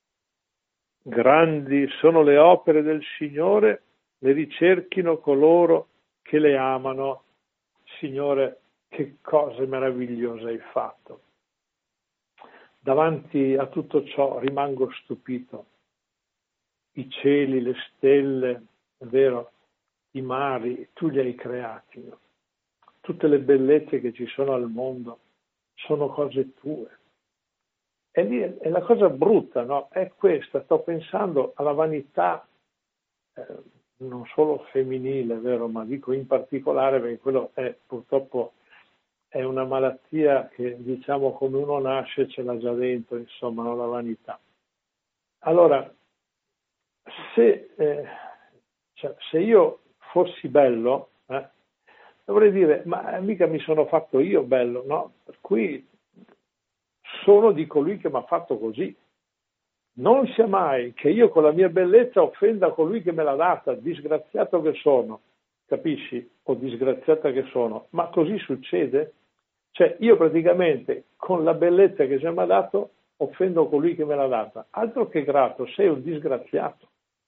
Speaker 1: Grandi sono le opere del Signore, le ricerchino coloro che le amano. Signore, che cose meravigliose hai fatto. Davanti a tutto ciò rimango stupito. I cieli, le stelle, è vero, i mari, tu li hai creati. No? Tutte le bellezze che ci sono al mondo sono cose tue. E lì è la cosa brutta, no? È questa, sto pensando alla vanità, non solo femminile, vero, ma dico in particolare perché quello è purtroppo è una malattia che diciamo come uno nasce ce l'ha già dentro, insomma, no? La vanità. Allora, se io fossi bello, dovrei dire, ma mica mi sono fatto io bello, no? Per cui sono di colui che mi ha fatto così. Non sia mai che io con la mia bellezza offenda colui che me l'ha data, disgraziato che sono, capisci? O disgraziata che sono. Ma così succede? Cioè io praticamente con la bellezza che ci mi ha dato offendo colui che me l'ha data. Altro che grato, sei un disgraziato.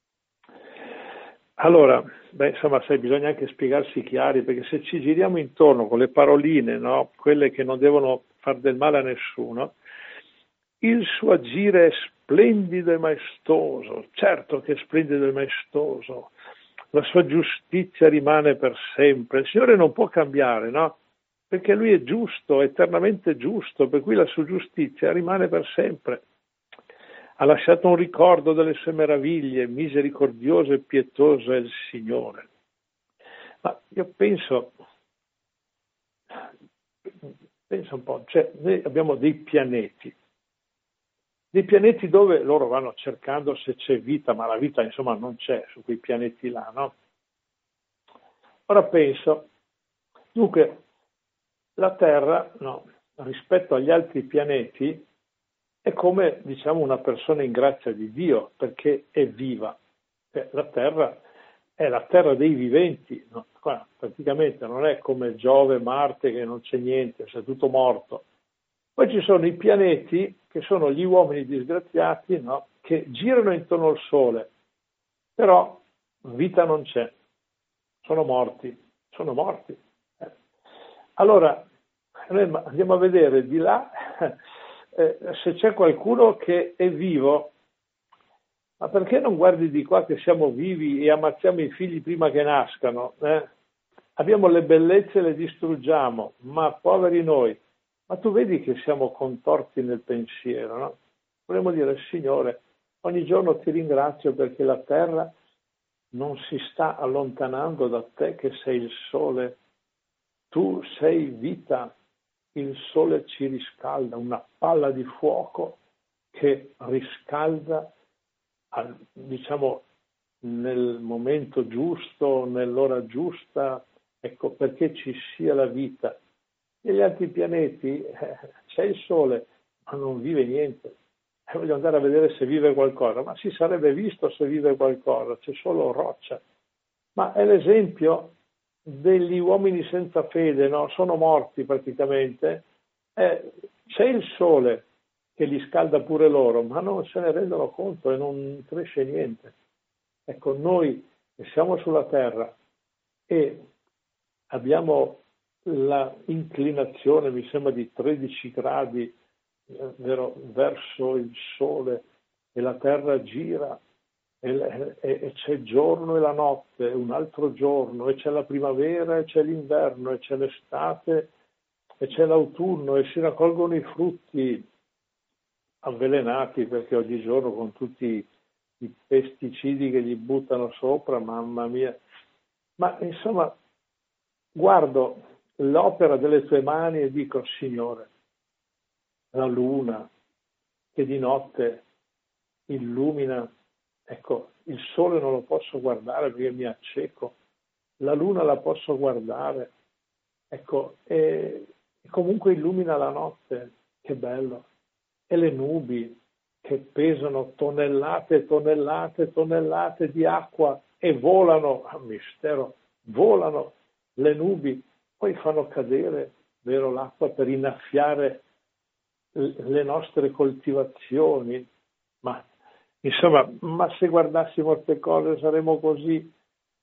Speaker 1: Allora, insomma, sai, bisogna anche spiegarsi chiari, perché se ci giriamo intorno con le paroline, no? Quelle che non devono far del male a nessuno, il suo agire è splendido e maestoso, certo che è splendido e maestoso, la sua giustizia rimane per sempre, il Signore non può cambiare, no? Perché Lui è giusto, eternamente giusto, per cui la sua giustizia rimane per sempre. Ha lasciato un ricordo delle sue meraviglie, misericordioso e pietoso è il Signore. Ma io penso un po', cioè noi abbiamo dei pianeti dove loro vanno cercando se c'è vita, ma la vita insomma non c'è su quei pianeti là, no? Ora penso, dunque, la Terra, no, rispetto agli altri pianeti, è come, diciamo, una persona in grazia di Dio, perché è viva. La Terra è la terra dei viventi, no? Qua, praticamente non è come Giove, Marte, che non c'è niente, c'è tutto morto. Poi ci sono i pianeti, che sono gli uomini disgraziati, no? Che girano intorno al Sole, però vita non c'è, sono morti. Allora, noi andiamo a vedere di là se c'è qualcuno che è vivo, ma perché non guardi di qua che siamo vivi e ammazziamo i figli prima che nascano? Abbiamo le bellezze e le distruggiamo, ma poveri noi. Ma tu vedi che siamo contorti nel pensiero, no? Vorremmo dire, Signore, ogni giorno ti ringrazio perché la terra non si sta allontanando da te che sei il sole. Tu sei vita, il sole ci riscalda, una palla di fuoco che riscalda, diciamo, nel momento giusto, nell'ora giusta, ecco, perché ci sia la vita. Negli altri pianeti c'è il sole, ma non vive niente. Voglio andare a vedere se vive qualcosa, ma si sarebbe visto se vive qualcosa, c'è solo roccia. Ma è l'esempio degli uomini senza fede, no? Sono morti praticamente. C'è il sole che li scalda pure loro, ma non se ne rendono conto e non cresce niente. Ecco, noi che siamo sulla terra e abbiamo la inclinazione, mi sembra, di 13 gradi verso il sole e la terra gira e c'è il giorno e la notte, un altro giorno, e c'è la primavera e c'è l'inverno, e c'è l'estate e c'è l'autunno, e si raccolgono i frutti avvelenati, perché oggigiorno con tutti i pesticidi che gli buttano sopra, mamma mia. Ma insomma, guardo l'opera delle tue mani e dico, Signore, la luna che di notte illumina, ecco, il sole non lo posso guardare perché mi acceco, la luna la posso guardare, ecco, e comunque illumina la notte, che bello, e le nubi che pesano tonnellate e tonnellate e tonnellate di acqua e volano, a mistero, volano le nubi, poi fanno cadere, vero, l'acqua per innaffiare le nostre coltivazioni, ma insomma, ma se guardassimo queste cose saremmo così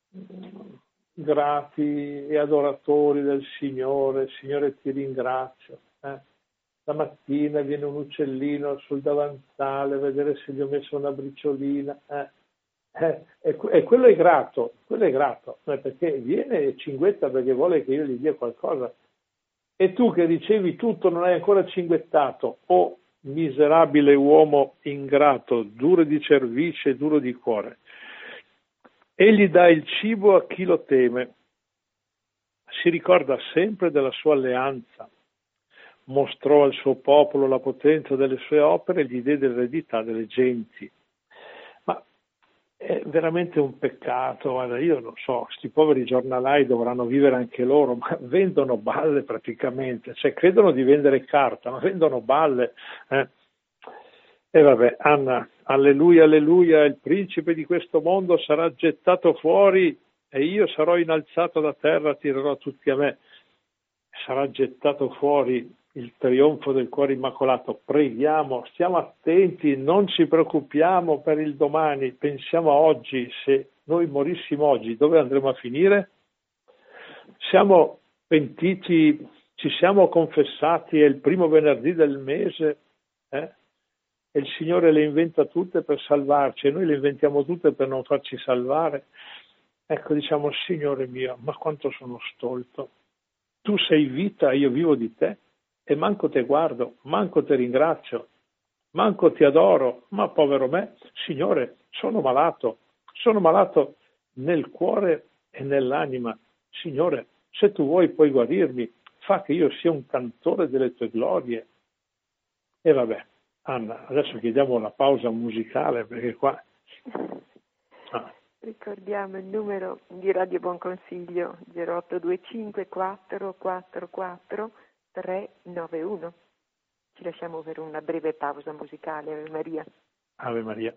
Speaker 1: grati e adoratori del Signore. Signore, ti ringrazio. La mattina viene un uccellino sul davanzale a vedere se gli ho messo una briciolina. E quello è grato, perché viene e cinguetta perché vuole che io gli dia qualcosa. E tu che ricevi tutto non hai ancora cinguettato, o miserabile uomo ingrato, duro di cervice e duro di cuore. Egli dà il cibo a chi lo teme, si ricorda sempre della sua alleanza, mostrò al suo popolo la potenza delle sue opere e gli diede l'eredità delle genti. Ma è veramente un peccato, guarda, io non so, questi poveri giornalai dovranno vivere anche loro, ma vendono balle praticamente, cioè credono di vendere carta, ma vendono balle. E vabbè, Anna, alleluia, alleluia, il principe di questo mondo sarà gettato fuori e io sarò innalzato da terra, tirerò tutti a me. Sarà gettato fuori il trionfo del cuore immacolato. Preghiamo, stiamo attenti, non ci preoccupiamo per il domani, pensiamo a oggi. Se noi morissimo oggi, dove andremo a finire? Siamo pentiti, ci siamo confessati, è il primo venerdì del mese, e il Signore le inventa tutte per salvarci e noi le inventiamo tutte per non farci salvare. Ecco, diciamo, Signore mio, ma quanto sono stolto. Tu sei vita, io vivo di te e manco te guardo, manco te ringrazio, manco ti adoro, ma povero me, Signore, sono malato nel cuore e nell'anima. Signore, se tu vuoi puoi guarirmi, fa che io sia un cantore delle tue glorie. E vabbè, Anna, adesso chiediamo la pausa musicale perché qua...
Speaker 2: Ricordiamo il numero di Radio Buon Consiglio 0825 444 391. Ci lasciamo per una breve pausa musicale. Ave Maria.
Speaker 1: Ave Maria.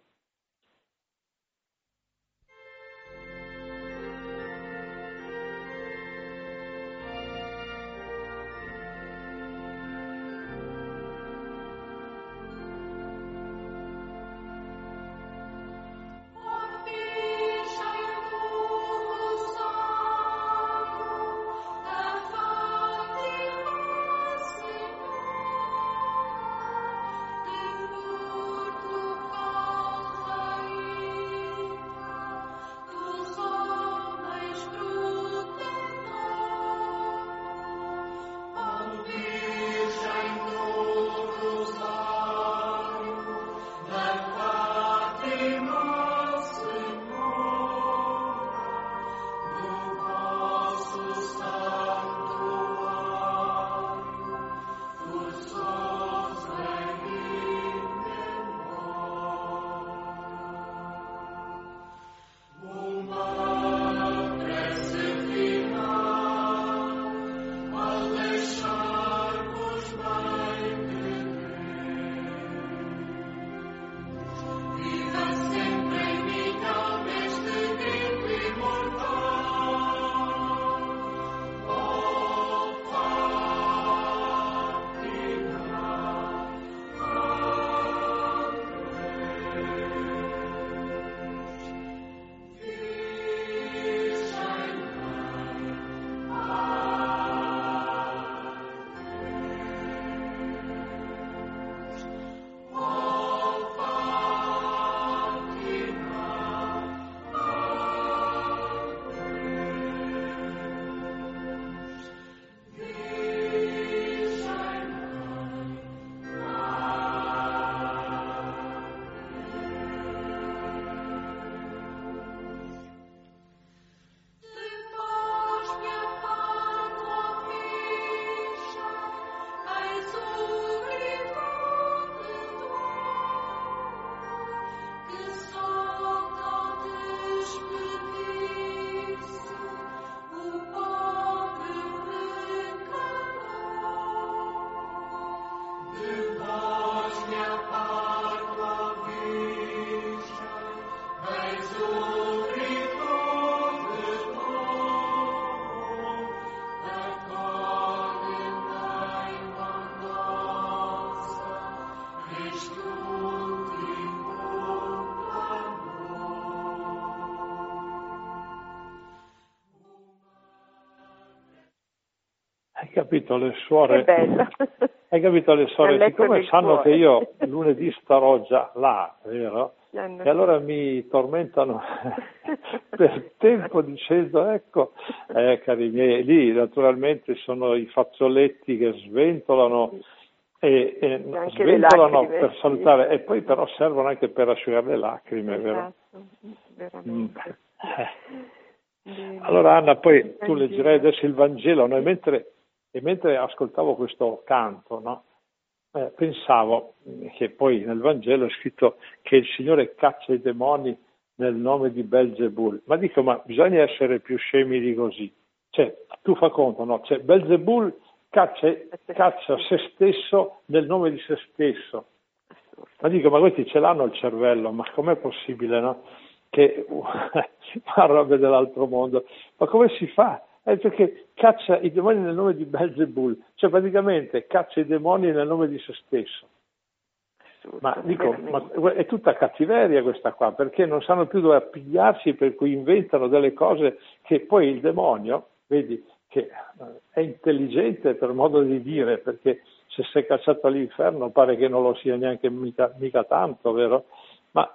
Speaker 1: capito, le suore,
Speaker 2: Che bello.
Speaker 1: hai capito, le
Speaker 2: L'ha
Speaker 1: suore,
Speaker 2: letto
Speaker 1: siccome
Speaker 2: nel
Speaker 1: sanno
Speaker 2: cuore.
Speaker 1: che io lunedì starò già là, vero?
Speaker 2: L'hanno
Speaker 1: E allora mi tormentano per tempo dicendo, ecco, cari miei, lì naturalmente sono i fazzoletti che sventolano e
Speaker 2: anche le
Speaker 1: sventolano
Speaker 2: lacrime,
Speaker 1: per
Speaker 2: sì.
Speaker 1: salutare e poi però servono anche per asciugare le lacrime, vero?
Speaker 2: Esatto, veramente. Bene.
Speaker 1: Allora Anna, poi
Speaker 2: Il
Speaker 1: tu
Speaker 2: Vangelo.
Speaker 1: leggerai adesso il Vangelo, no? E mentre ascoltavo questo canto, no? Pensavo che poi nel Vangelo è scritto che il Signore caccia i demoni nel nome di Belzebul, ma dico, ma bisogna essere più scemi di così. Cioè, tu fa conto, no? Cioè, Belzebul caccia se stesso nel nome di se stesso. Ma dico, ma questi ce l'hanno il cervello, ma com'è possibile, no? Che fa robe dell'altro mondo. Ma come si fa? Perché caccia i demoni nel nome di Belzebul, cioè praticamente caccia i demoni nel nome di se stesso. Ma dico, ma è tutta cattiveria questa qua, perché non sanno più dove appigliarsi, per cui inventano delle cose che poi il demonio, vedi, che è intelligente per modo di dire, perché se sei cacciato all'inferno pare che non lo sia neanche mica tanto, vero? Ma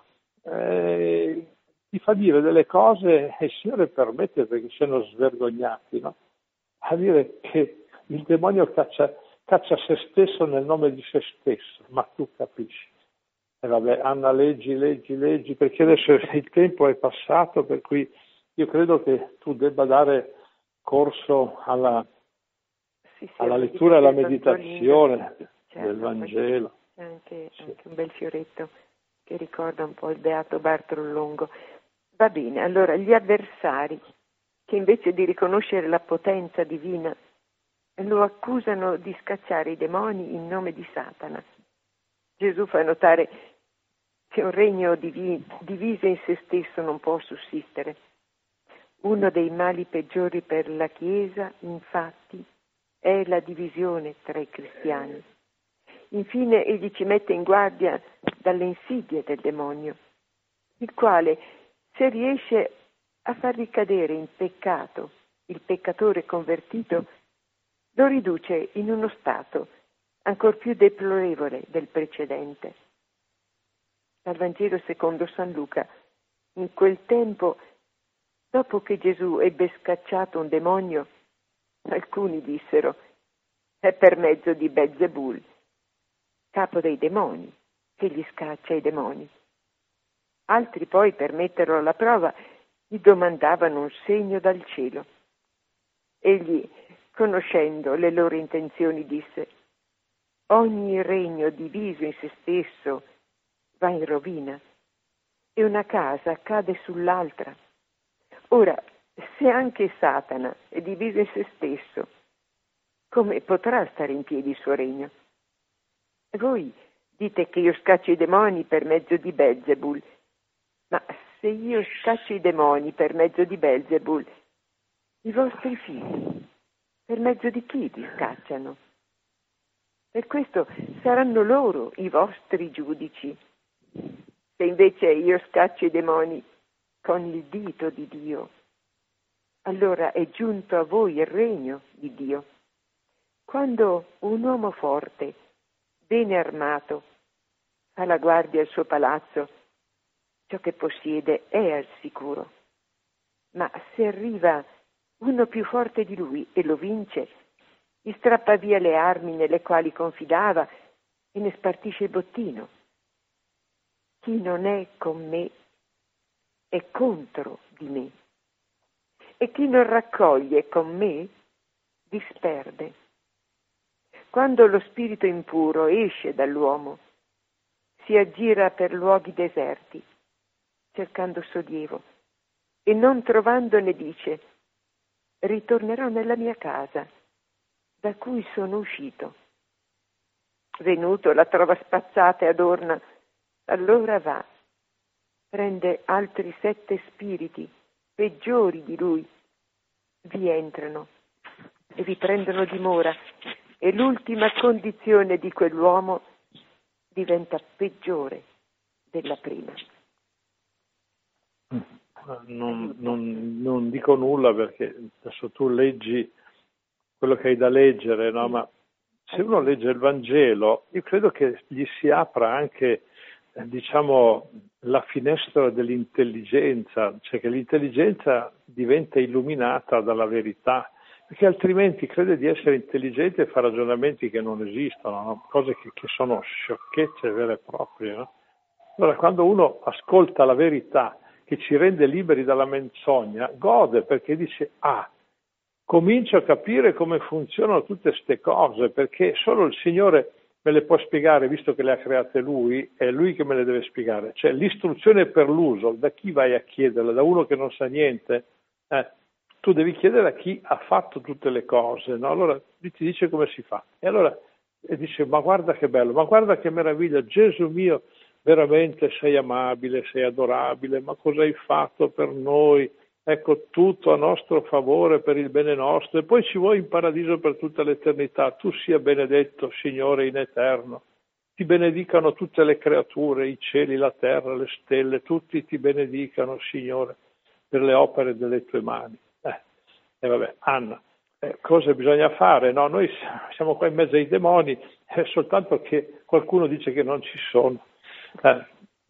Speaker 1: ti fa dire delle cose e il Signore permette perché siano svergognati, no? A dire che il demonio caccia se stesso nel nome di se stesso, ma tu capisci. E vabbè, Anna, leggi, perché adesso il tempo è passato, per cui io credo che tu debba dare corso alla lettura e alla meditazione del Vangelo.
Speaker 2: C'è anche un bel fioretto che ricorda un po' il beato Bartolo Longo. Va bene, allora gli avversari, che invece di riconoscere la potenza divina, lo accusano di scacciare i demoni in nome di Satana. Gesù fa notare che un regno diviso in se stesso non può sussistere. Uno dei mali peggiori per la Chiesa, infatti, è la divisione tra i cristiani. Infine, egli ci mette in guardia dalle insidie del demonio, il quale, se riesce a far ricadere in peccato il peccatore convertito, lo riduce in uno stato ancor più deplorevole del precedente. Dal Vangelo secondo San Luca, in quel tempo, dopo che Gesù ebbe scacciato un demonio, alcuni dissero: è per mezzo di Belzebul, capo dei demoni, che gli scaccia i demoni. Altri poi, per metterlo alla prova, gli domandavano un segno dal cielo. Egli, conoscendo le loro intenzioni, disse: ogni regno diviso in se stesso va in rovina e una casa cade sull'altra. Ora, se anche Satana è diviso in se stesso, come potrà stare in piedi il suo regno? E voi dite che io scaccio i demoni per mezzo di Belzebul, ma se io scaccio i demoni per mezzo di Belzebul, i vostri figli per mezzo di chi li scacciano? Per questo saranno loro i vostri giudici. Se invece io scaccio i demoni con il dito di Dio, allora è giunto a voi il regno di Dio. Quando un uomo forte, bene armato, fa la guardia al suo palazzo, ciò che possiede è al sicuro. Ma se arriva uno più forte di lui e lo vince, gli strappa via le armi nelle quali confidava e ne spartisce il bottino. Chi non è con me è contro di me, e chi non raccoglie con me disperde. Quando lo spirito impuro esce dall'uomo, si aggira per luoghi deserti, cercando sollievo, e non trovandone dice: ritornerò nella mia casa, da cui sono uscito. Venuto la trova spazzata e adorna, allora va, prende altri 7 spiriti peggiori di lui, vi entrano e vi prendono dimora, e l'ultima condizione di quell'uomo diventa peggiore della prima.
Speaker 1: Non dico nulla perché adesso tu leggi quello che hai da leggere, no? Ma se uno legge il Vangelo, io credo che gli si apra anche, diciamo, la finestra dell'intelligenza, cioè che l'intelligenza diventa illuminata dalla verità, perché altrimenti crede di essere intelligente e fa ragionamenti che non esistono, no? Cose che sono sciocchezze vere e proprie, no? Allora, quando uno ascolta la verità che ci rende liberi dalla menzogna, gode perché dice, comincio a capire come funzionano tutte queste cose, perché solo il Signore me le può spiegare, visto che le ha create Lui, è Lui che me le deve spiegare. Cioè l'istruzione per l'uso, da chi vai a chiederla? Da uno che non sa niente? Tu devi chiedere a chi ha fatto tutte le cose, no? Allora lui ti dice come si fa. E allora dice, ma guarda che bello, ma guarda che meraviglia, Gesù mio, veramente sei amabile, sei adorabile, ma cosa hai fatto per noi? Ecco, tutto a nostro favore per il bene nostro, e poi ci vuoi in paradiso per tutta l'eternità. Tu sia benedetto, Signore, in eterno. Ti benedicano tutte le creature, i cieli, la terra, le stelle, tutti ti benedicano, Signore, per le opere delle tue mani. E vabbè, Anna, cosa bisogna fare? No, noi siamo qua in mezzo ai demoni, è soltanto che qualcuno dice che non ci sono.
Speaker 2: Per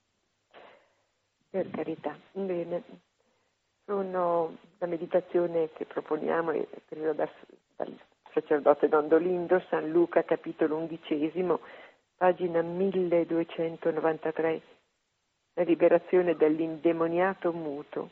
Speaker 2: carità, bene. Sono la meditazione che proponiamo è presa dal sacerdote Don Dolindo, San Luca, capitolo 11, pagina 1293, la liberazione dall'indemoniato muto.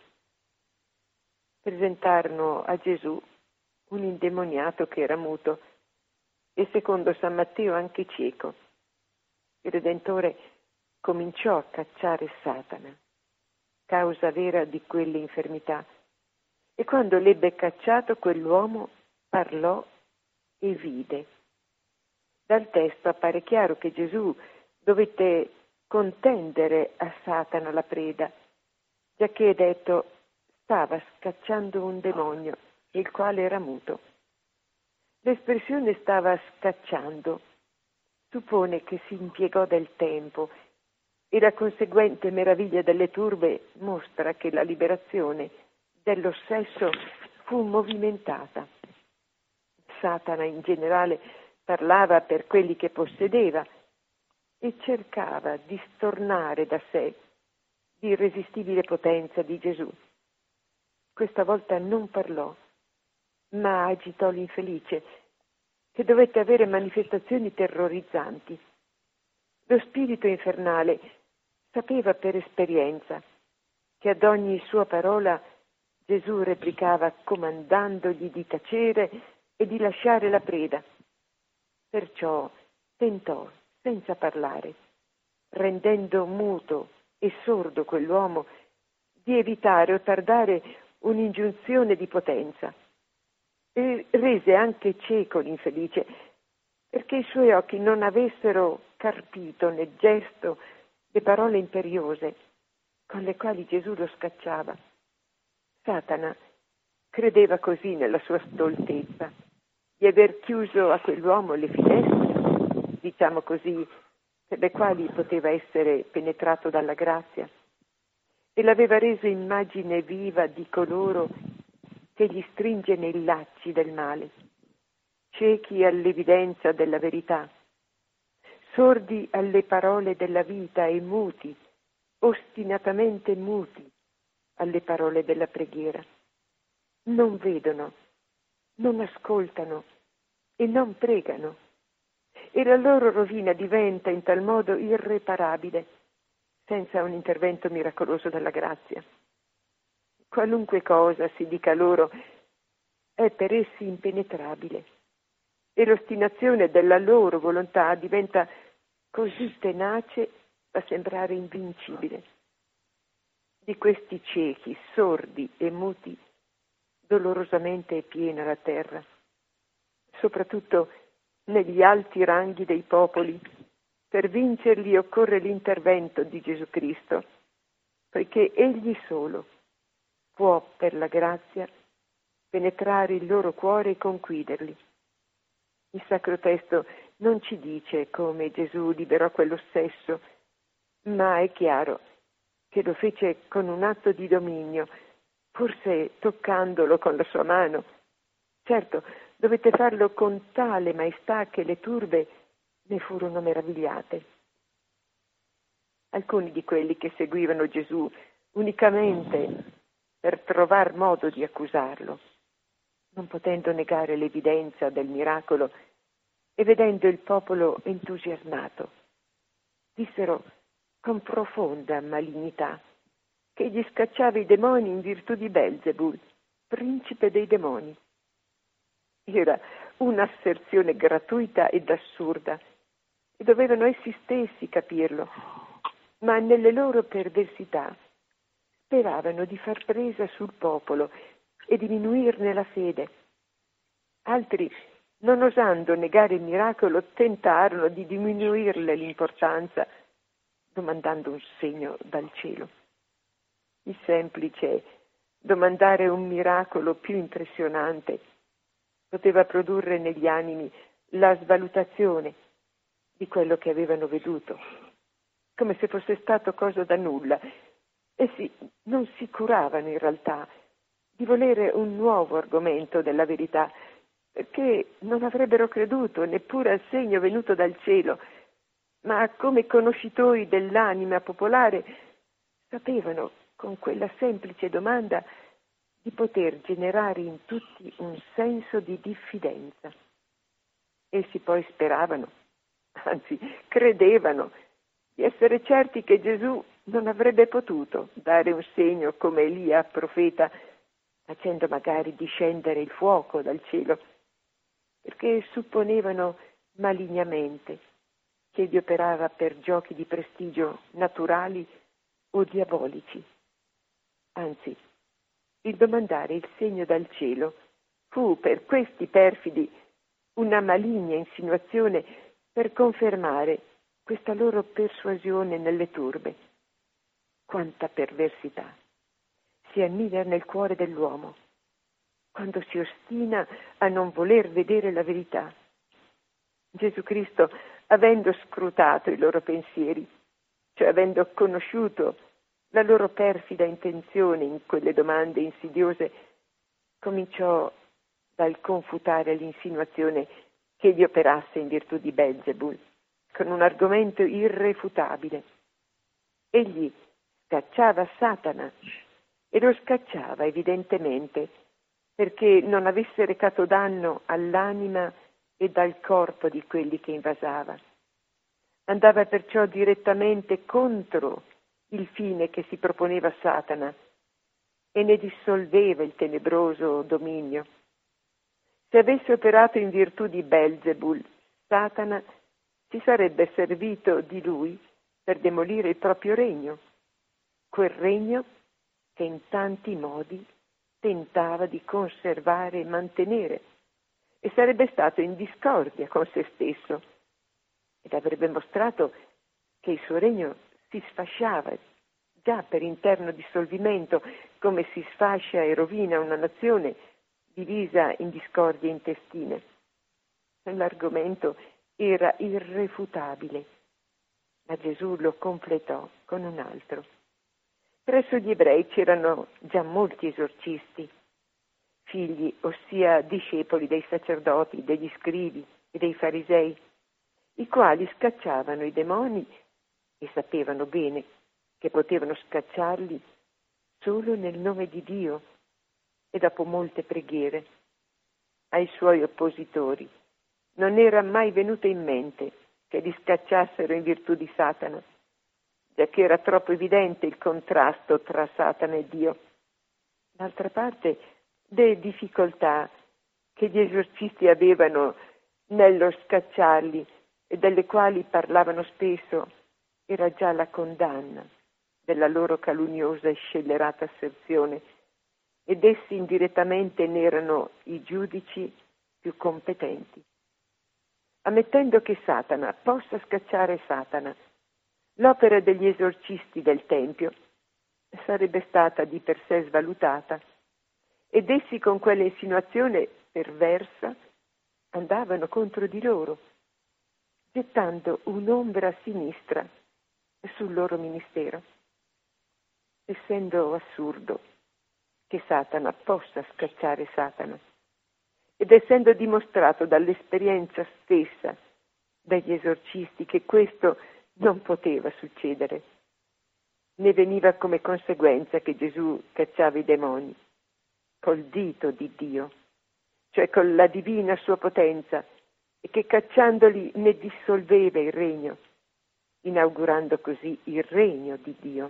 Speaker 2: Presentarono a Gesù un indemoniato che era muto e secondo San Matteo anche cieco. Il Redentore cominciò a cacciare Satana, causa vera di quelle infermità, e quando l'ebbe cacciato quell'uomo parlò e vide. Dal testo appare chiaro che Gesù dovette contendere a Satana la preda, giacché è detto stava scacciando un demonio, il quale era muto. L'espressione stava scacciando suppone che si impiegò del tempo, e la conseguente meraviglia delle turbe mostra che la liberazione dell'ossesso fu movimentata. Satana in generale parlava per quelli che possedeva e cercava di stornare da sé l'irresistibile potenza di Gesù. Questa volta non parlò, ma agitò l'infelice, che dovette avere manifestazioni terrorizzanti. Lo spirito infernale sapeva per esperienza che ad ogni sua parola Gesù replicava comandandogli di tacere e di lasciare la preda. Perciò tentò, senza parlare, rendendo muto e sordo quell'uomo, di evitare o tardare un'ingiunzione di potenza. E rese anche cieco l'infelice, perché i suoi occhi non avessero carpito nel gesto le parole imperiose con le quali Gesù lo scacciava. Satana credeva così nella sua stoltezza di aver chiuso a quell'uomo le finestre, diciamo così, per le quali poteva essere penetrato dalla grazia, e l'aveva reso immagine viva di coloro che gli stringe nei lacci del male, ciechi all'evidenza della verità, sordi alle parole della vita e muti, ostinatamente muti alle parole della preghiera. Non vedono, non ascoltano e non pregano, e la loro rovina diventa in tal modo irreparabile, senza un intervento miracoloso della grazia. Qualunque cosa si dica loro è per essi impenetrabile, e l'ostinazione della loro volontà diventa così tenace da sembrare invincibile. Di questi ciechi, sordi e muti, dolorosamente è piena la terra, soprattutto negli alti ranghi dei popoli. Per vincerli occorre l'intervento di Gesù Cristo, poiché Egli solo può, per la grazia, penetrare il loro cuore e conquiderli. Il Sacro Testo non ci dice come Gesù liberò quell'ossesso, ma è chiaro che lo fece con un atto di dominio, forse toccandolo con la sua mano, Certo, dovette farlo con tale maestà che le turbe ne furono meravigliate. Alcuni di quelli che seguivano Gesù unicamente per trovar modo di accusarlo, non potendo negare l'evidenza del miracolo e vedendo il popolo entusiasmato, dissero con profonda malignità che egli scacciava i demoni in virtù di Belzebul, principe dei demoni. Era un'asserzione gratuita ed assurda e dovevano essi stessi capirlo, ma nelle loro perversità speravano di far presa sul popolo e diminuirne la fede. Altri, non osando negare il miracolo, tentarono di diminuirle l'importanza, domandando un segno dal cielo. Il semplice domandare un miracolo più impressionante poteva produrre negli animi la svalutazione di quello che avevano veduto, come se fosse stato cosa da nulla. Essi non si curavano in realtà di volere un nuovo argomento della verità, perché non avrebbero creduto neppure al segno venuto dal cielo, ma come conoscitori dell'anima popolare sapevano con quella semplice domanda di poter generare in tutti un senso di diffidenza. Essi poi speravano, anzi credevano, di essere certi che Gesù non avrebbe potuto dare un segno come Elia, profeta, facendo magari discendere il fuoco dal cielo, perché supponevano malignamente che egli operava per giochi di prestigio naturali o diabolici. Anzi, il domandare il segno dal cielo fu per questi perfidi una maligna insinuazione per confermare questa loro persuasione nelle turbe. Quanta perversità si annida nel cuore dell'uomo quando si ostina a non voler vedere la verità. Gesù Cristo, avendo scrutato i loro pensieri, cioè avendo conosciuto la loro perfida intenzione in quelle domande insidiose, cominciò dal confutare l'insinuazione che egli operasse in virtù di Belzebul, con un argomento irrefutabile. Egli scacciava Satana e lo scacciava evidentemente perché non avesse recato danno all'anima e al corpo di quelli che invasava. Andava perciò direttamente contro il fine che si proponeva Satana e ne dissolveva il tenebroso dominio. Se avesse operato in virtù di Belzebul, Satana si sarebbe servito di lui per demolire il proprio regno, quel regno che in tanti modi tentava di conservare e mantenere, e sarebbe stato in discordia con se stesso ed avrebbe mostrato che il suo regno si sfasciava già per interno dissolvimento, come si sfascia e rovina una nazione divisa in discordie intestine. L'argomento era irrefutabile, ma Gesù lo completò con un altro. Presso gli ebrei c'erano già molti esorcisti, figli, ossia discepoli dei sacerdoti, degli scribi e dei farisei, i quali scacciavano i demoni e sapevano bene che potevano scacciarli solo nel nome di Dio e dopo molte preghiere. Ai suoi oppositori non era mai venuto in mente che li scacciassero in virtù di Satana, giacché era troppo evidente il contrasto tra Satana e Dio. D'altra parte, le difficoltà che gli esorcisti avevano nello scacciarli e delle quali parlavano spesso era già la condanna della loro caluniosa e scellerata asserzione, ed essi indirettamente ne erano i giudici più competenti. Ammettendo che Satana possa scacciare Satana, l'opera degli esorcisti del Tempio sarebbe stata di per sé svalutata, ed essi con quella insinuazione perversa andavano contro di loro, gettando un'ombra sinistra sul loro ministero. Essendo assurdo che Satana possa scacciare Satana, ed essendo dimostrato dall'esperienza stessa dagli esorcisti che questo non poteva succedere, ne veniva come conseguenza che Gesù cacciava i demoni col dito di Dio, cioè con la divina sua potenza, e che cacciandoli ne dissolveva il regno, inaugurando così il regno di Dio.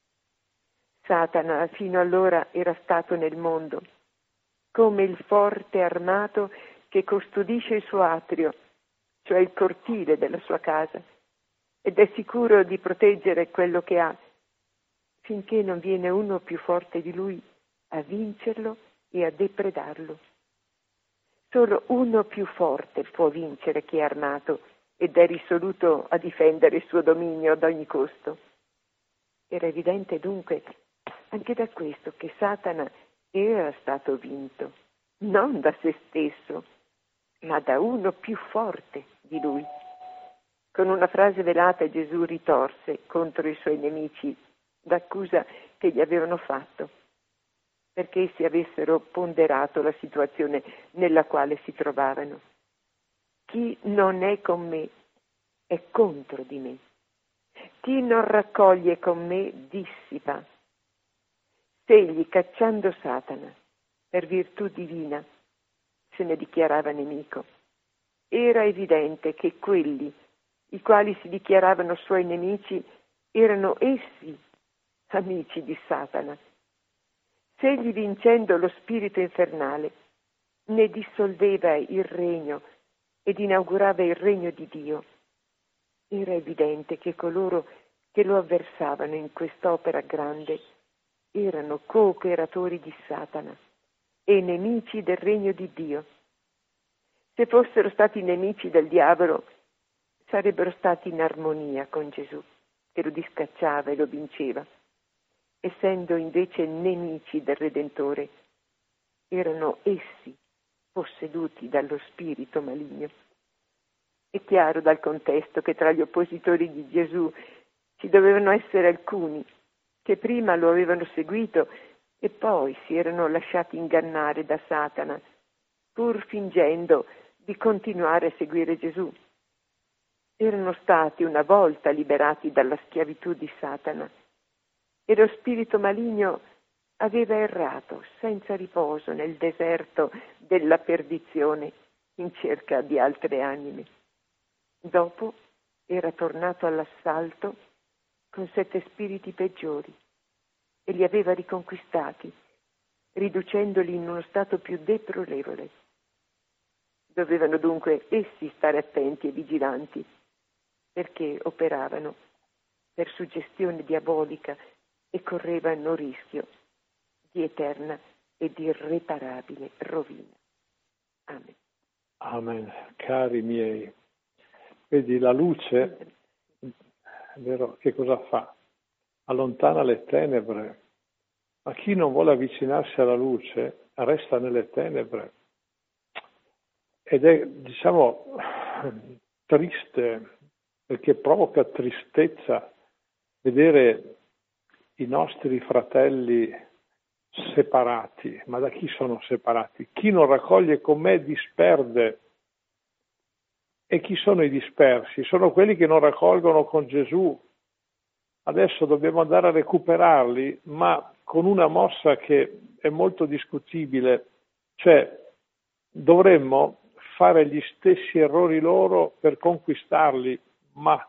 Speaker 2: Satana fino allora era stato nel mondo come il forte armato che custodisce il suo atrio, cioè il cortile della sua casa, ed è sicuro di proteggere quello che ha, finché non viene uno più forte di lui a vincerlo e a depredarlo. Solo uno più forte può vincere chi è armato ed è risoluto a difendere il suo dominio ad ogni costo. Era evidente dunque anche da questo che Satana era stato vinto, non da se stesso, ma da uno più forte di lui. Con una frase velata Gesù ritorse contro i suoi nemici l'accusa che gli avevano fatto, perché essi avessero ponderato la situazione nella quale si trovavano. Chi non è con me è contro di me. Chi non raccoglie con me dissipa. Se egli, cacciando Satana per virtù divina, se ne dichiarava nemico, era evidente che quelli, i quali si dichiaravano suoi nemici, erano essi amici di Satana. Se egli, vincendo lo spirito infernale, ne dissolveva il regno ed inaugurava il regno di Dio, era evidente che coloro che lo avversavano in quest'opera grande erano cooperatori di Satana e nemici del regno di Dio. Se fossero stati nemici del diavolo, sarebbero stati in armonia con Gesù, che lo discacciava e lo vinceva. Essendo invece nemici del Redentore, erano essi posseduti dallo spirito maligno. È chiaro dal contesto che tra gli oppositori di Gesù ci dovevano essere alcuni che prima lo avevano seguito e poi si erano lasciati ingannare da Satana, pur fingendo di continuare a seguire Gesù. Erano stati una volta liberati dalla schiavitù di Satana e lo spirito maligno aveva errato senza riposo nel deserto della perdizione in cerca di altre anime. Dopo era tornato all'assalto con 7 spiriti peggiori e li aveva riconquistati, riducendoli in uno stato più deplorevole. Dovevano dunque essi stare attenti e vigilanti, perché operavano per suggestione diabolica e correvano rischio di eterna ed irreparabile rovina. Amen.
Speaker 1: Amen. Cari miei, vedi la luce, è vero, che cosa fa? Allontana le tenebre, ma chi non vuole avvicinarsi alla luce resta nelle tenebre. Ed è, diciamo, triste, perché provoca tristezza vedere i nostri fratelli separati. Ma da chi sono separati? Chi non raccoglie con me disperde. E chi sono i dispersi? Sono quelli che non raccolgono con Gesù. Adesso dobbiamo andare a recuperarli, ma con una mossa che è molto discutibile, cioè dovremmo fare gli stessi errori loro per conquistarli, ma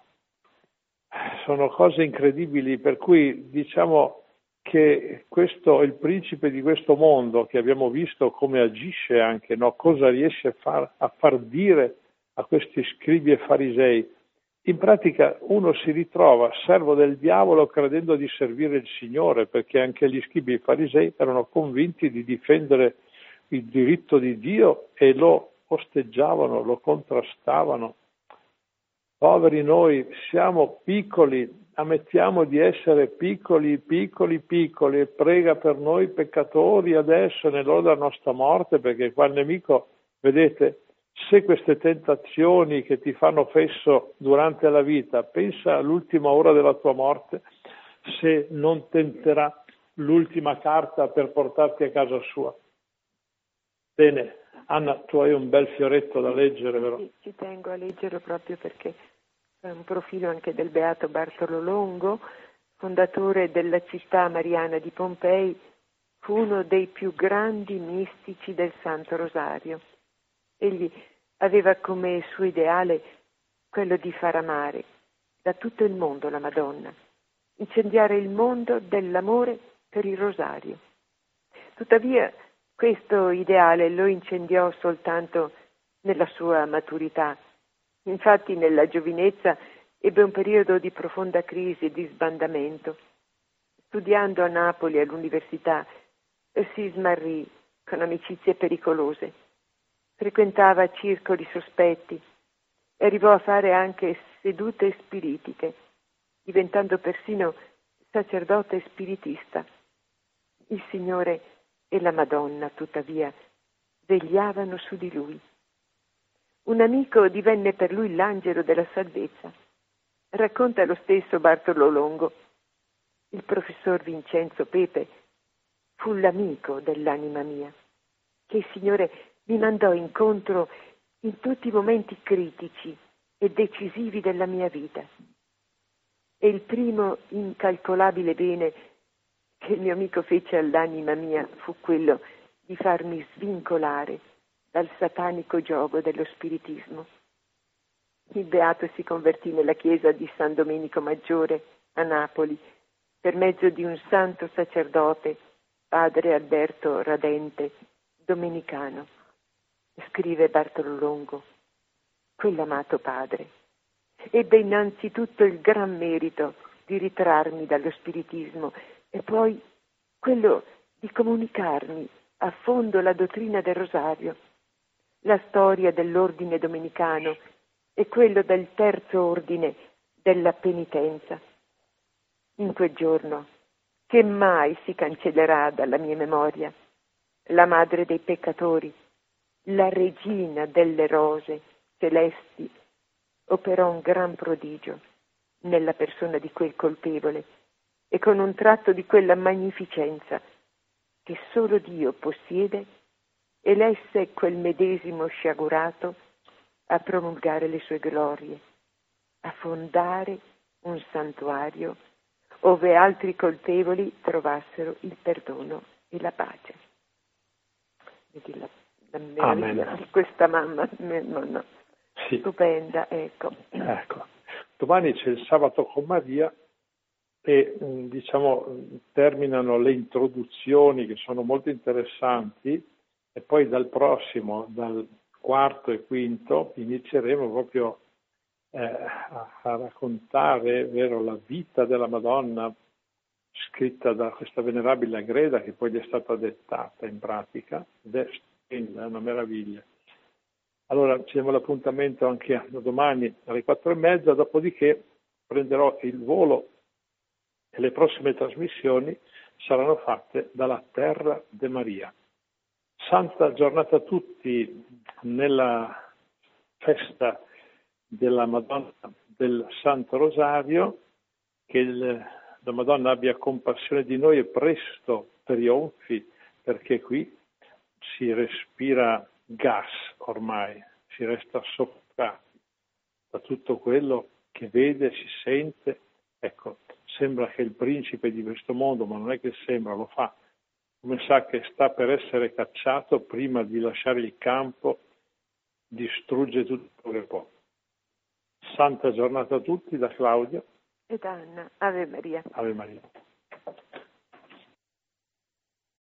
Speaker 1: sono cose incredibili, per cui diciamo che questo, il principe di questo mondo, che abbiamo visto come agisce anche, no? Cosa riesce a far dire a questi scribi e farisei. In pratica uno si ritrova servo del diavolo credendo di servire il Signore, perché anche gli scribi e i farisei erano convinti di difendere il diritto di Dio e lo osteggiavano, lo contrastavano. Poveri noi, siamo piccoli, ammettiamo di essere piccoli e prega per noi peccatori adesso e nell'ora della nostra morte, perché qua il nemico, vedete, se queste tentazioni che ti fanno fesso durante la vita, pensa all'ultima ora della tua morte, se non tenterà l'ultima carta per portarti a casa sua. Bene, Anna, tu hai un bel fioretto da leggere, vero?
Speaker 2: Sì, ci tengo a leggerlo proprio perché è un profilo anche del beato Bartolo Longo, fondatore della città mariana di Pompei. Fu uno dei più grandi mistici del Santo Rosario. Egli aveva come suo ideale quello di far amare da tutto il mondo la Madonna, incendiare il mondo dell'amore per il Rosario. Tuttavia, questo ideale lo incendiò soltanto nella sua maturità. Infatti, nella giovinezza ebbe un periodo di profonda crisi e di sbandamento. Studiando a Napoli all'università, si smarrì con amicizie pericolose. Frequentava circoli sospetti e arrivò a fare anche sedute spiritiche, diventando persino sacerdote spiritista. Il Signore e la Madonna, tuttavia, vegliavano su di lui. Un amico divenne per lui l'angelo della salvezza. Racconta lo stesso Bartolo Longo. Il professor Vincenzo Pepe fu l'amico dell'anima mia, che il Signore mi mandò incontro in tutti i momenti critici e decisivi della mia vita. E il primo incalcolabile bene che il mio amico fece all'anima mia fu quello di farmi svincolare dal satanico giogo dello spiritismo. Il beato si convertì nella chiesa di San Domenico Maggiore a Napoli per mezzo di un santo sacerdote, padre Alberto Radente, domenicano. Scrive Bartolo Longo: quell'amato padre ebbe innanzitutto il gran merito di ritrarmi dallo spiritismo e poi quello di comunicarmi a fondo la dottrina del Rosario, la storia dell'ordine domenicano e quello del terzo ordine della penitenza. In quel giorno, che mai si cancellerà dalla mia memoria, la madre dei peccatori, la regina delle rose celesti, operò un gran prodigio nella persona di quel colpevole e con un tratto di quella magnificenza che solo Dio possiede, elesse quel medesimo sciagurato a promulgare le sue glorie, a fondare un santuario ove altri colpevoli trovassero il perdono e la pace. Vedi la meraviglia di questa mamma, no. Sì. Stupenda, ecco.
Speaker 1: Domani c'è il sabato con Maria e terminano le introduzioni che sono molto interessanti e poi dal quarto e quinto, inizieremo proprio a raccontare, la vita della Madonna scritta da questa venerabile Agreda, che poi gli è stata dettata in pratica, ed è stupenda, è una meraviglia. Allora ci diamo l'appuntamento anche domani alle 4:30, dopodiché prenderò il volo e le prossime trasmissioni saranno fatte dalla Terra de Maria. Santa giornata a tutti nella festa della Madonna del Santo Rosario, che la Madonna abbia compassione di noi e presto trionfi, perché qui si respira gas ormai, si resta soffocati da tutto quello che vede, si sente. Ecco, sembra che il principe di questo mondo, ma non è che sembra, lo fa, come sa che sta per essere cacciato, prima di lasciare il campo distrugge tutto quello che può. Santa giornata a tutti da Claudio
Speaker 2: ed Anna. Ave Maria.
Speaker 1: Ave Maria.